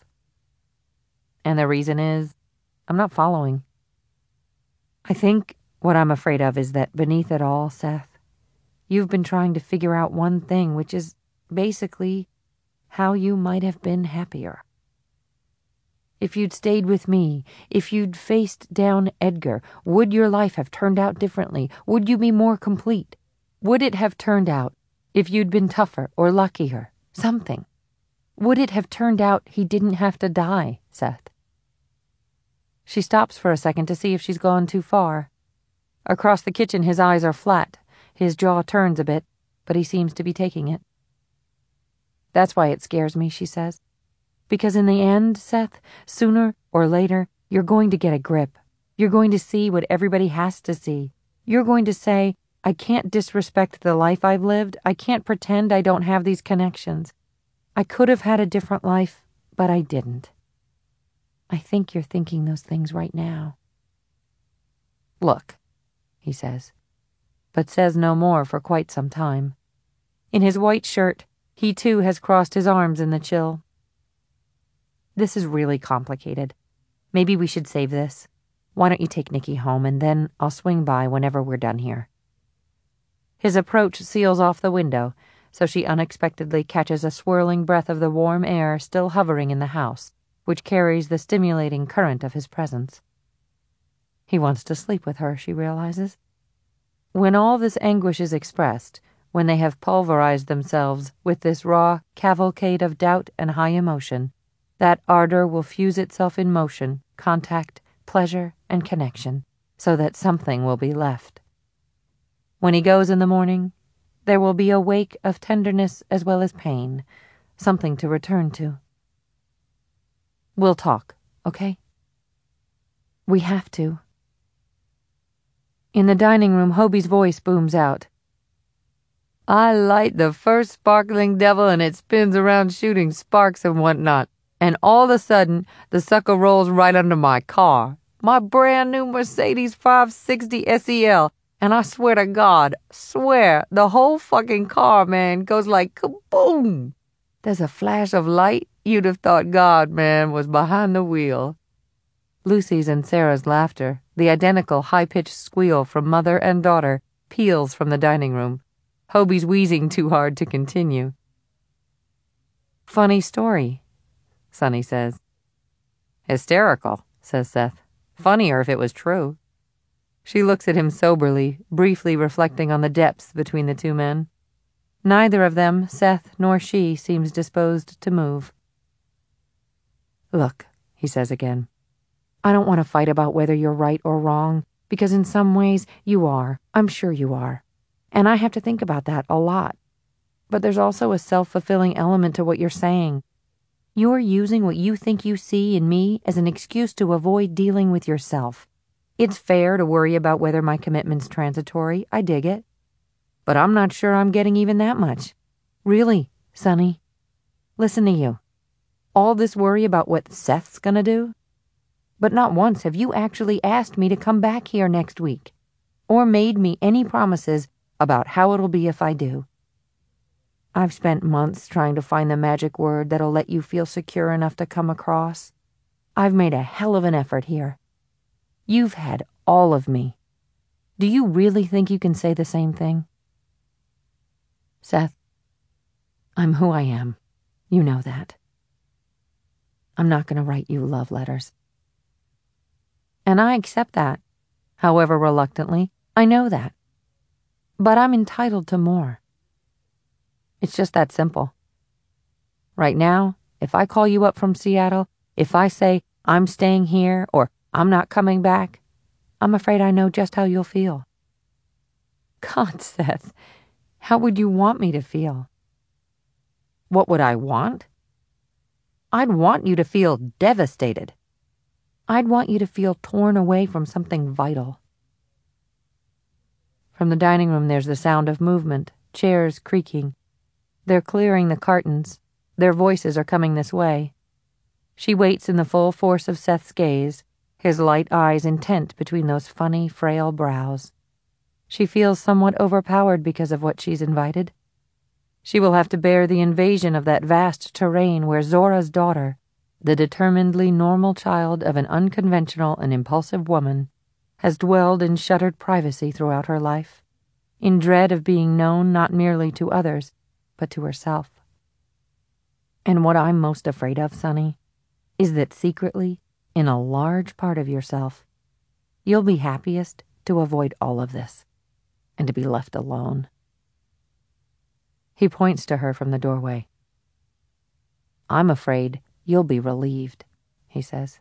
Speaker 1: And the reason is, I'm not following. I think what I'm afraid of is that beneath it all, Seth, you've been trying to figure out one thing, which is basically how you might have been happier. If you'd stayed with me, if you'd faced down Edgar, would your life have turned out differently? Would you be more complete? Would it have turned out if you'd been tougher or luckier? Something. Would it have turned out he didn't have to die, Seth? She stops for a second to see if she's gone too far. Across the kitchen, his eyes are flat. His jaw turns a bit, but he seems to be taking it. That's why it scares me, she says. Because in the end, Seth, sooner or later, you're going to get a grip. You're going to see what everybody has to see. You're going to say, I can't disrespect the life I've lived. I can't pretend I don't have these connections. I could have had a different life, but I didn't. I think you're thinking those things right now. Look, he says, but says no more for quite some time. In his white shirt, he too has crossed his arms in the chill. This is really complicated. Maybe we should save this. Why don't you take Nikki home, and then I'll swing by whenever we're done here. His approach seals off the window, so she unexpectedly catches a swirling breath of the warm air still hovering in the house, which carries the stimulating current of his presence. He wants to sleep with her, she realizes. When all this anguish is expressed, when they have pulverized themselves with this raw cavalcade of doubt and high emotion, That ardor will fuse itself in motion, contact, pleasure, and connection, so that something will be left. When he goes in the morning, there will be a wake of tenderness as well as pain, something to return to. We'll talk, okay?
Speaker 2: We have to.
Speaker 1: In the dining room, Hobie's voice booms out. I light the first sparkling devil and it spins around shooting sparks and whatnot. And all of a sudden, the sucker rolls right under my car. My brand new Mercedes 560 SEL. And I swear to God, the whole fucking car, man, goes like kaboom. There's a flash of light. You'd have thought God, man, was behind the wheel. Lucy's and Sarah's laughter, the identical high-pitched squeal from mother and daughter, peals from the dining room. Hobie's wheezing too hard to continue. Funny story, Sonny says. Hysterical, says Seth. Funnier if it was true. She looks at him soberly, briefly reflecting on the depths between the two men. Neither of them, Seth nor she, seems disposed to move.
Speaker 2: Look, he says again, I don't want to fight about whether you're right or wrong, because in some ways you are. I'm sure you are. And I have to think about that a lot. But there's also a self-fulfilling element to what you're saying. You're using what you think you see in me as an excuse to avoid dealing with yourself. It's fair to worry about whether my commitment's transitory. I dig it. But I'm not sure I'm getting even that much. Really, Sonny. Listen to you. All this worry about what Seth's gonna do? But not once have you actually asked me to come back here next week, or made me any promises about how it'll be if I do. I've spent months trying to find the magic word that'll let you feel secure enough to come across. I've made a hell of an effort here. You've had all of me. Do you really think you can say the same thing? Seth, I'm who I am. You know that. I'm not going to write you love letters. And I accept that, however reluctantly. I know that. But I'm entitled to more. It's just that simple. Right now, if I call you up from Seattle, if I say I'm staying here or I'm not coming back, I'm afraid I know just how you'll feel. God, Seth, how would you want me to feel? What would I want? I'd want you to feel devastated. I'd want you to feel torn away from something vital. From the dining room there's the sound of movement, chairs creaking. They're clearing the cartons. Their voices are coming this way. She waits in the full force of Seth's gaze, his light eyes intent between those funny, frail brows. She feels somewhat overpowered because of what she's invited. She will have to bear the invasion of that vast terrain where Zora's daughter, the determinedly normal child of an unconventional and impulsive woman, has dwelled in shuttered privacy throughout her life, in dread of being known not merely to others, but to herself. And what I'm most afraid of, Sonny, is that secretly, in a large part of yourself, you'll be happiest to avoid all of this, and to be left alone. He points to her from the doorway. I'm afraid you'll be relieved, he says.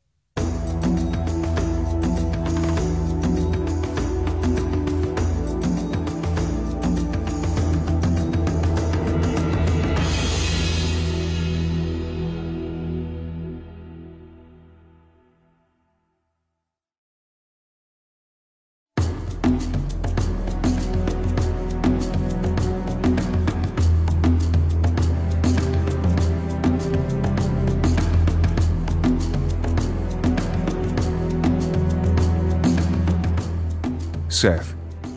Speaker 3: Seth.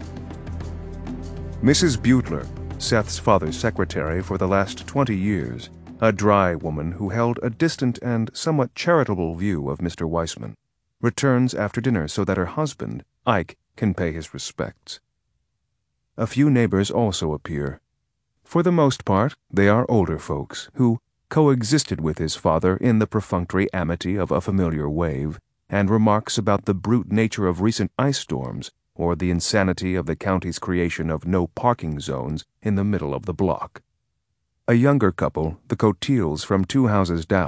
Speaker 3: Mrs. Butler, Seth's father's secretary for the last 20 years, a dry woman who held a distant and somewhat charitable view of Mr. Weissman, returns after dinner so that her husband, Ike, can pay his respects. A few neighbors also appear. For the most part, they are older folks who coexisted with his father in the perfunctory amity of a familiar wave, and remarks about the brute nature of recent ice storms or the insanity of the county's creation of no parking zones in the middle of the block. A younger couple, the Cotilles from 2 houses down,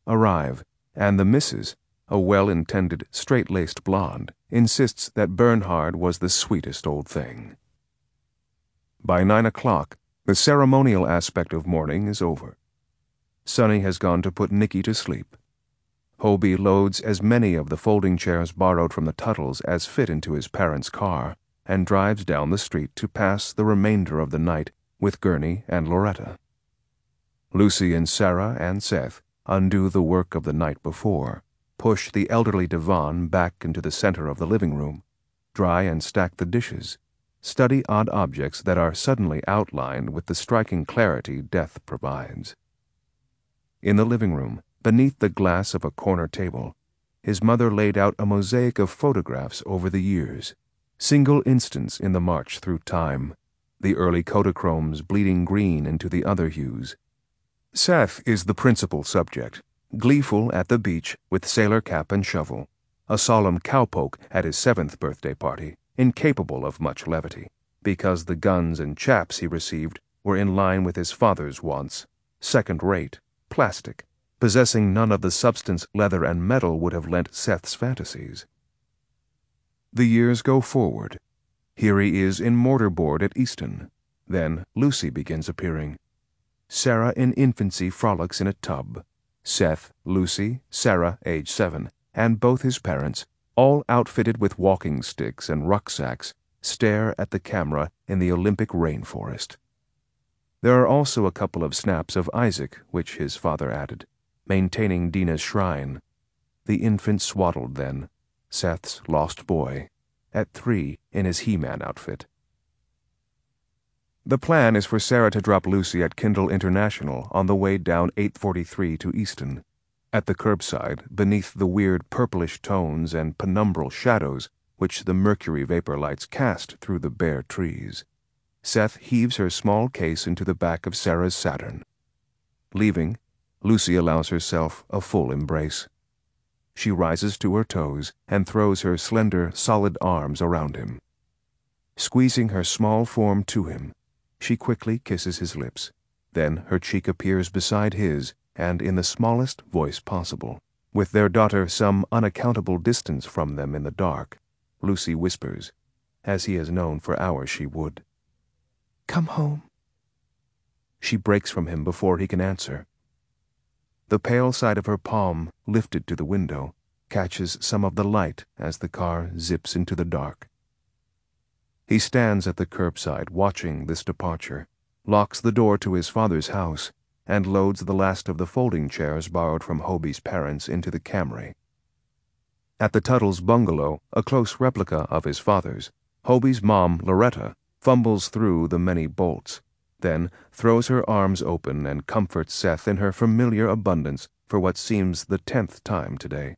Speaker 3: arrive, and the missus, a well-intended, straight-laced blonde, insists that Bernhard was the sweetest old thing. By 9 o'clock, the ceremonial aspect of mourning is over. Sonny has gone to put Nicky to sleep. Hobie loads as many of the folding chairs borrowed from the Tuttles as fit into his parents' car and drives down the street to pass the remainder of the night with Gurney and Loretta. Lucy and Sarah and Seth undo the work of the night before, push the elderly divan back into the center of the living room, dry and stack the dishes, study odd objects that are suddenly outlined with the striking clarity death provides. In the living room, beneath the glass of a corner table, his mother laid out a mosaic of photographs over the years, single instants in the march through time, the early Kodachromes bleeding green into the other hues. Seth is the principal subject, gleeful at the beach with sailor cap and shovel, a solemn cowpoke at his 7th birthday party, incapable of much levity, because the guns and chaps he received were in line with his father's wants, second-rate, plastic, possessing none of the substance leather and metal would have lent Seth's fantasies. The years go forward. Here he is in mortarboard at Easton. Then Lucy begins appearing. Sarah in infancy frolics in a tub. Seth, Lucy, Sarah, age 7, and both his parents, all outfitted with walking sticks and rucksacks, stare at the camera in the Olympic rainforest. There are also a couple of snaps of Isaac, which his father added, maintaining Dina's shrine. The infant swaddled then, Seth's lost boy, at 3 in his He-Man outfit. The plan is for Sarah to drop Lucy at Kindle International on the way down 843 to Easton. At the curbside, beneath the weird purplish tones and penumbral shadows which the mercury vapor lights cast through the bare trees, Seth heaves her small case into the back of Sarah's Saturn. Leaving, Lucy allows herself a full embrace. She rises to her toes and throws her slender, solid arms around him. Squeezing her small form to him, she quickly kisses his lips. Then her cheek appears beside his, and in the smallest voice possible. With their daughter some unaccountable distance from them in the dark, Lucy whispers, as he has known for hours she would, "Come home." She breaks from him before he can answer. The pale side of her palm, lifted to the window, catches some of the light as the car zips into the dark. He stands at the curbside watching this departure, locks the door to his father's house, and loads the last of the folding chairs borrowed from Hobie's parents into the Camry. At the Tuttles' bungalow, a close replica of his father's, Hobie's mom, Loretta, fumbles through the many bolts, then throws her arms open and comforts Seth in her familiar abundance for what seems the 10th time today.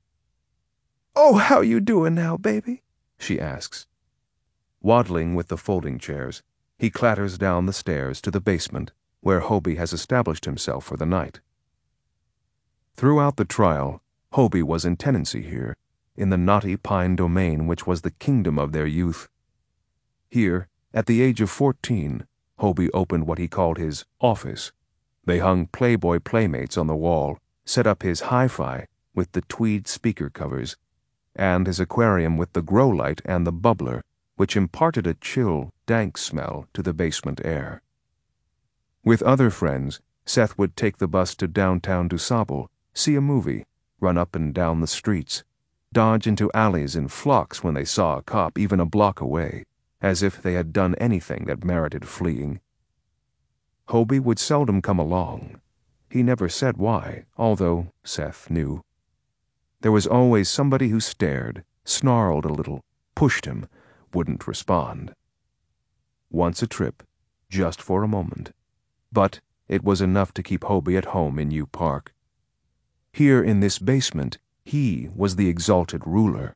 Speaker 4: "Oh, how you doing now, baby?"
Speaker 3: she asks. Waddling with the folding chairs, he clatters down the stairs to the basement, where Hobie has established himself for the night. Throughout the trial, Hobie was in tenancy here, in the knotty pine domain which was the kingdom of their youth. Here, at the age of 14, Hobie opened what he called his office. They hung Playboy Playmates on the wall, set up his hi-fi with the tweed speaker covers, and his aquarium with the grow light and the bubbler, which imparted a chill, dank smell to the basement air. With other friends, Seth would take the bus to downtown DuSable, see a movie, run up and down the streets, dodge into alleys in flocks when they saw a cop even a block away, as if they had done anything that merited fleeing. Hobie would seldom come along. He never said why, although Seth knew. There was always somebody who stared, snarled a little, pushed him, wouldn't respond. Once a trip, just for a moment. But it was enough to keep Hobie at home in U Park. Here in this basement, he was the exalted ruler.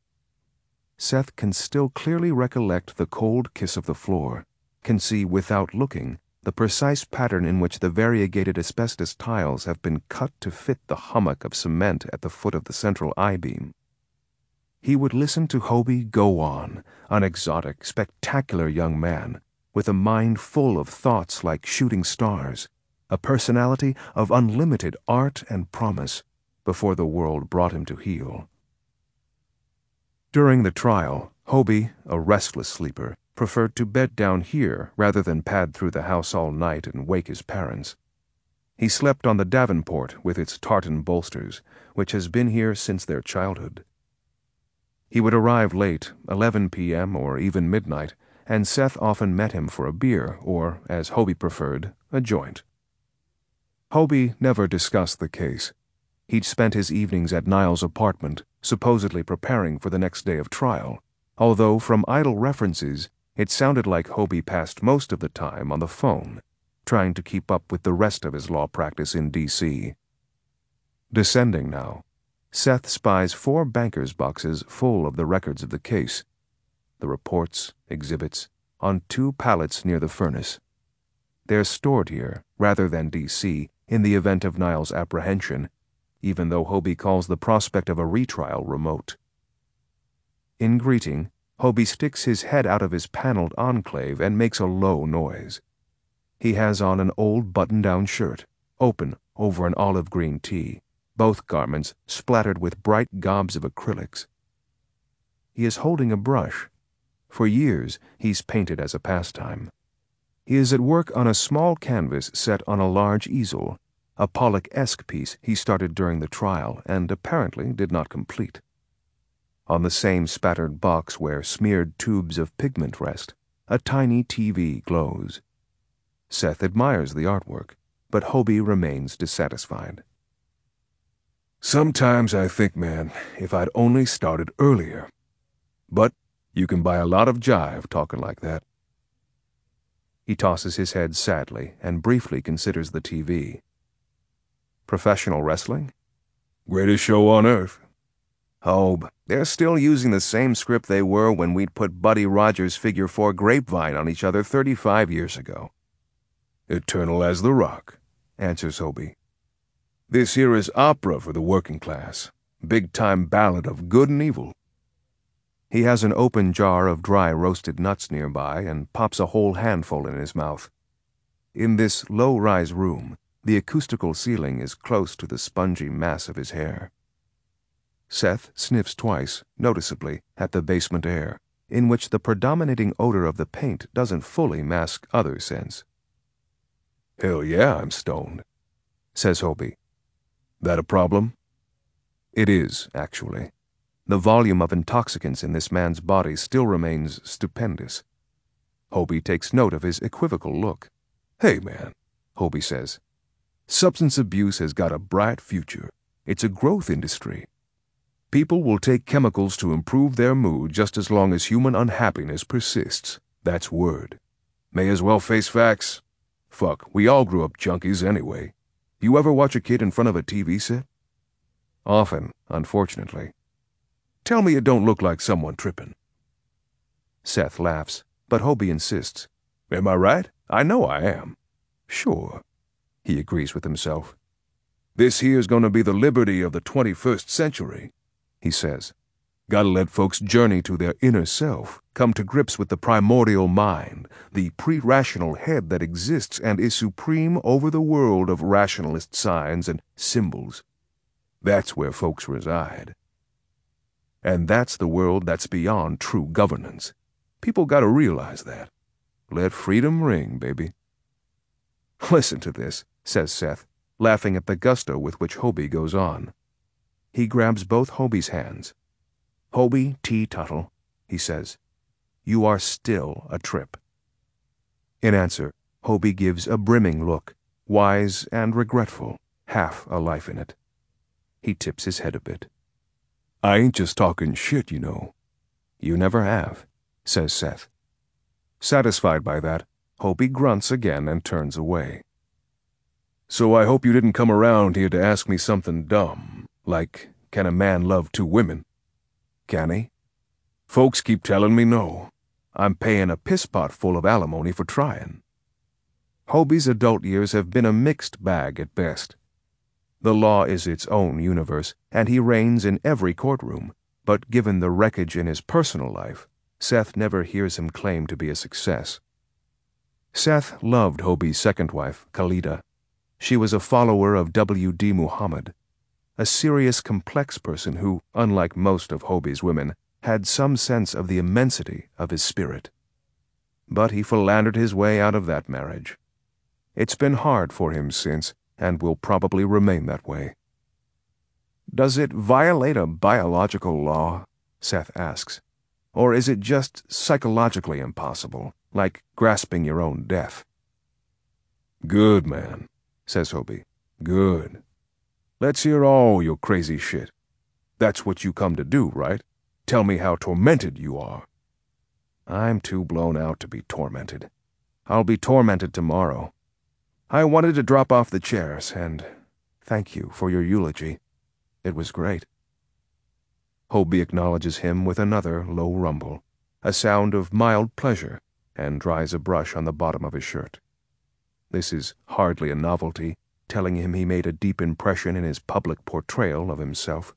Speaker 3: Seth can still clearly recollect the cold kiss of the floor, can see without looking the precise pattern in which the variegated asbestos tiles have been cut to fit the hummock of cement at the foot of the central I-beam. He would listen to Hobie go on, an exotic, spectacular young man, with a mind full of thoughts like shooting stars, a personality of unlimited art and promise, before the world brought him to heel. During the trial, Hobie, a restless sleeper, preferred to bed down here rather than pad through the house all night and wake his parents. He slept on the Davenport with its tartan bolsters, which has been here since their childhood. He would arrive late, 11 p.m. or even midnight, and Seth often met him for a beer or, as Hobie preferred, a joint. Hobie never discussed the case. He'd spent his evenings at Niles' apartment, supposedly preparing for the next day of trial, although from idle references it sounded like Hobie passed most of the time on the phone, trying to keep up with the rest of his law practice in D.C. Descending now, Seth spies 4 banker's boxes full of the records of the case, the reports, exhibits, on 2 pallets near the furnace. They're stored here, rather than D.C., in the event of Niles' apprehension, even though Hobie calls the prospect of a retrial remote. In greeting, Hobie sticks his head out of his paneled enclave and makes a low noise. He has on an old button-down shirt, open over an olive green tee, both garments splattered with bright gobs of acrylics. He is holding a brush. For years, he's painted as a pastime. He is at work on a small canvas set on a large easel, a Pollock-esque piece he started during the trial and apparently did not complete. On the same spattered box where smeared tubes of pigment rest, a tiny TV glows. Seth admires the artwork, but Hobie remains dissatisfied. "Sometimes I think, man, if I'd only started earlier. But you can buy a lot of jive talking like that." He tosses his head sadly and briefly considers the TV. Professional wrestling? Greatest show on earth. Hobe, they're still using the same script they were when we'd put Buddy Rogers' Figure 4 Grapevine on each other 35 years ago. Eternal as the Rock, answers Hobie. This here is opera for the working class, big-time ballad of good and evil. He has an open jar of dry roasted nuts nearby and pops a whole handful in his mouth. In this low-rise room, the acoustical ceiling is close to the spongy mass of his hair. Seth sniffs twice, noticeably, at the basement air, in which the predominating odor of the paint doesn't fully mask other scents. "Hell yeah, I'm stoned," says Hobie. "That a problem?" It is, actually. The volume of intoxicants in this man's body still remains stupendous. Hobie takes note of his equivocal look. "Hey, man," Hobie says. "Substance abuse has got a bright future. It's a growth industry. People will take chemicals to improve their mood just as long as human unhappiness persists. That's word. May as well face facts. Fuck, we all grew up junkies anyway. You ever watch a kid in front of a TV set?" "Often, unfortunately." "Tell me it don't look like someone tripping." Seth laughs, but Hobie insists. "Am I right? I know I am." "Sure," he agrees with himself. "This here's gonna be the liberty of the 21st century," he says. "Gotta let folks journey to their inner self, come to grips with the primordial mind, the pre-rational head that exists and is supreme over the world of rationalist signs and symbols. That's where folks reside. And that's the world that's beyond true governance. People gotta realize that. Let freedom ring, baby." "Listen to this," says Seth, laughing at the gusto with which Hobie goes on. He grabs both Hobie's hands. "Hobie T. Tuttle," he says, "you are still a trip." In answer, Hobie gives a brimming look, wise and regretful, half a life in it. He tips his head a bit. "I ain't just talking shit, you know." "You never have," says Seth. Satisfied by that, Hobie grunts again and turns away. "So I hope you didn't come around here to ask me something dumb, like, can a man love 2 women? Can he? Folks keep telling me no. I'm paying a pisspot full of alimony for trying." Hobie's adult years have been a mixed bag at best. The law is its own universe, and he reigns in every courtroom, but given the wreckage in his personal life, Seth never hears him claim to be a success. Seth loved Hobie's second wife, Khalida. She was a follower of W.D. Muhammad, a serious, complex person who, unlike most of Hobie's women, had some sense of the immensity of his spirit. But he philandered his way out of that marriage. It's been hard for him since, and will probably remain that way. "Does it violate a biological law?" Seth asks. "Or is it just psychologically impossible, like grasping your own death?" "Good, man," says Hobie. "Good. Let's hear all your crazy shit. That's what you come to do, right? Tell me how tormented you are." "I'm too blown out to be tormented. I'll be tormented tomorrow. I wanted to drop off the chairs, and thank you for your eulogy. It was great." Hobie acknowledges him with another low rumble, a sound of mild pleasure, and dries a brush on the bottom of his shirt. This is hardly a novelty, telling him he made a deep impression in his public portrayal of himself.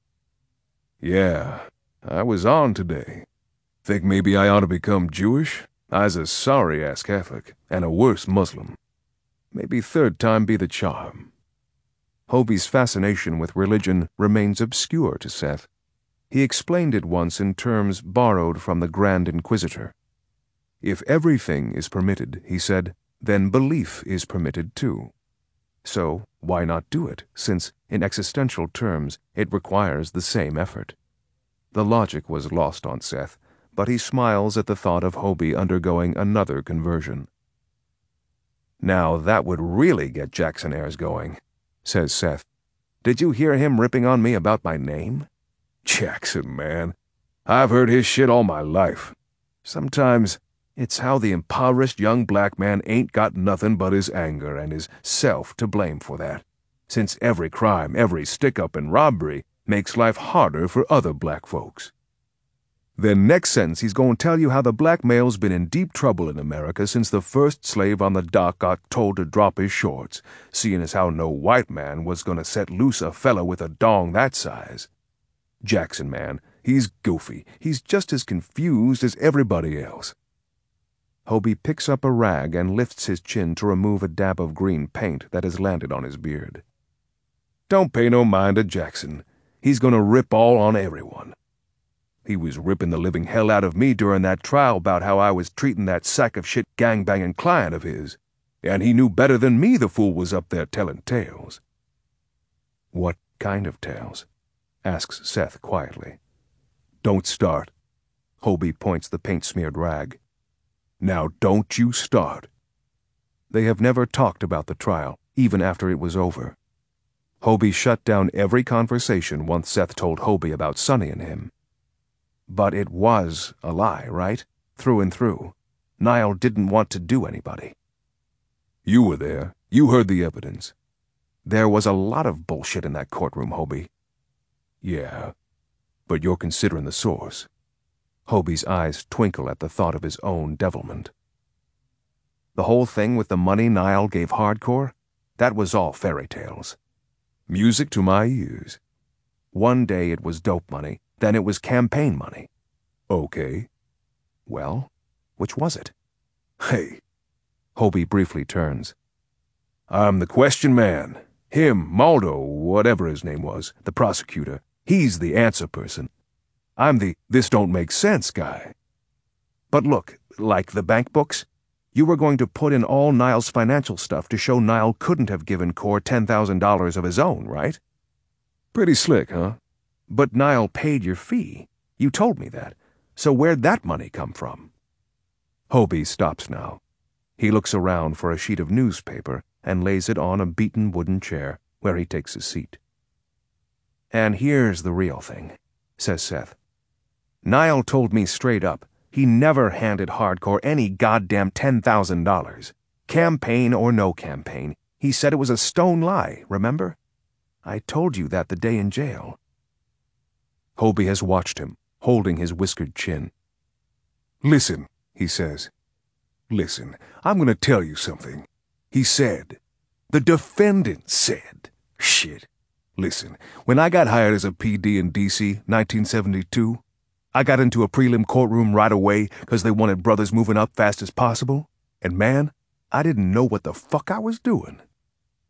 Speaker 3: "Yeah, I was on today. Think maybe I ought to become Jewish? I's a sorry-ass Catholic, and a worse Muslim. Maybe third time be the charm." Hobie's fascination with religion remains obscure to Seth. He explained it once in terms borrowed from the Grand Inquisitor. "If everything is permitted," he said, "then belief is permitted too. So why not do it, since, in existential terms, it requires the same effort?" The logic was lost on Seth, but he smiles at the thought of Hobie undergoing another conversion. "Now that would really get Jackson Ayres going," says Seth. "Did you hear him ripping on me about my name?" "Jackson, man. I've heard his shit all my life. Sometimes it's how the impoverished young black man ain't got nothing but his anger and his self to blame for that, since every crime, every stick-up and robbery makes life harder for other black folks. Then next sentence he's going to tell you how the black male's been in deep trouble in America since the first slave on the dock got told to drop his shorts, seeing as how no white man was going to set loose a fella with a dong that size. Jackson, man, he's goofy. He's just as confused as everybody else." Hobie picks up a rag and lifts his chin to remove a dab of green paint that has landed on his beard. "Don't pay no mind to Jackson. He's going to rip all on everyone. He was ripping the living hell out of me during that trial about how I was treating that sack of shit gangbanging client of his, and he knew better than me the fool was up there telling tales." "What kind of tales?" asks Seth quietly. "Don't start." Hobie points the paint-smeared rag. "Now don't you start." They have never talked about the trial, even after it was over. Hobie shut down every conversation once Seth told Hobie about Sonny and him. But it was a lie, right? Through and through. Niall didn't want to do anybody. "You were there. You heard the evidence." "There was a lot of bullshit in that courtroom, Hobie." "Yeah, but you're considering the source." Hobie's eyes twinkle at the thought of his own devilment. "The whole thing with the money Niall gave Hardcore? That was all fairy tales." "Music to my ears." "One day it was dope money, then it was campaign money." "Okay." "Well, which was it?" "Hey." Hobie briefly turns. "I'm the question man. Him, Maldo, whatever his name was, the prosecutor. He's the answer person. I'm the this don't make sense guy." "But look, like the bank books? You were going to put in all Niall's financial stuff to show Niall couldn't have given Core $10,000 of his own, right?" "Pretty slick, huh?" "But Niall paid your fee. You told me that. So where'd that money come from?" Hobie stops now. He looks around for a sheet of newspaper and lays it on a beaten wooden chair, where he takes a seat. "And here's the real thing," says Seth. "Niall told me straight up he never handed Hardcore any goddamn $10,000. Campaign or no campaign. He said it was a stone lie, remember? I told you that the day in jail." Hobie has watched him, holding his whiskered chin. "Listen," he says. "Listen, I'm going to tell you something. He said. The defendant said. Shit. Listen, when I got hired as a PD in D.C., 1972, I got into a prelim courtroom right away because they wanted brothers moving up fast as possible. And man, I didn't know what the fuck I was doing."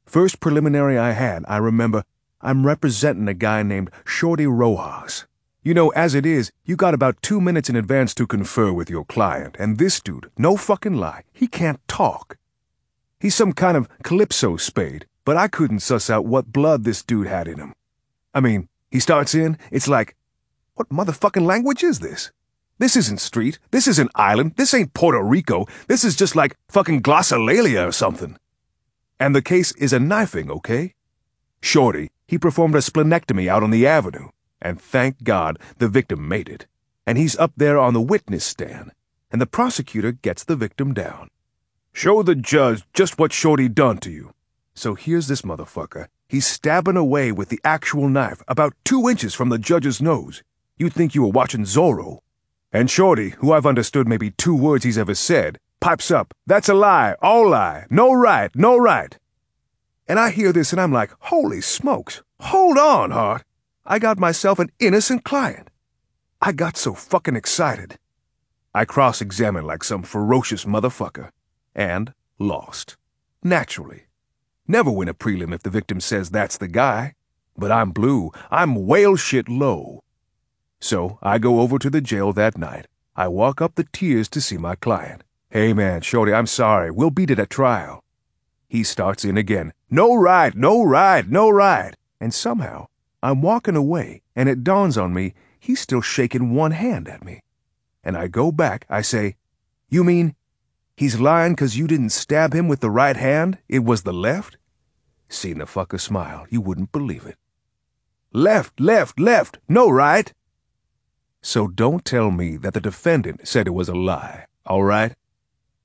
Speaker 3: First preliminary I had, I remember, I'm representing a guy named Shorty Rojas. You know, as it is, you got about 2 minutes in advance to confer with your client, and this dude, no fucking lie, he can't talk. He's some kind of calypso spade, but I couldn't suss out what blood this dude had in him. I mean, he starts in, it's like, what motherfucking language is this? This isn't street, this isn't island, this ain't Puerto Rico, this is just like fucking glossolalia or something. And the case is a knifing, okay? Shorty, he performed a splenectomy out on the avenue, and thank God the victim made it. And he's up there on the witness stand, and the prosecutor gets the victim down. Show the judge just what Shorty done to you. So here's this motherfucker. He's stabbing away with the actual knife about 2 inches from the judge's nose. You'd think you were watching Zorro. And Shorty, who I've understood maybe 2 words he's ever said, pipes up, "That's a lie, all lie, no right, no right." And I hear this and I'm like, holy smokes, hold on, Hart. I got myself an innocent client. I got so fucking excited. I cross-examined like some ferocious motherfucker. And lost. Naturally. Never win a prelim if the victim says that's the guy. But I'm blue. I'm whale shit low. So I go over to the jail that night. I walk up the tiers to see my client. "Hey man, Shorty, I'm sorry. We'll beat it at trial." He starts in again. "No right, no right, no right." And somehow, I'm walking away, and it dawns on me he's still shaking one hand at me. And I go back, I say, "You mean he's lying 'cause you didn't stab him with the right hand? It was the left?" Seen the fucker smile. You wouldn't believe it. "Left, left, left. No right." So don't tell me that the defendant said it was a lie, all right?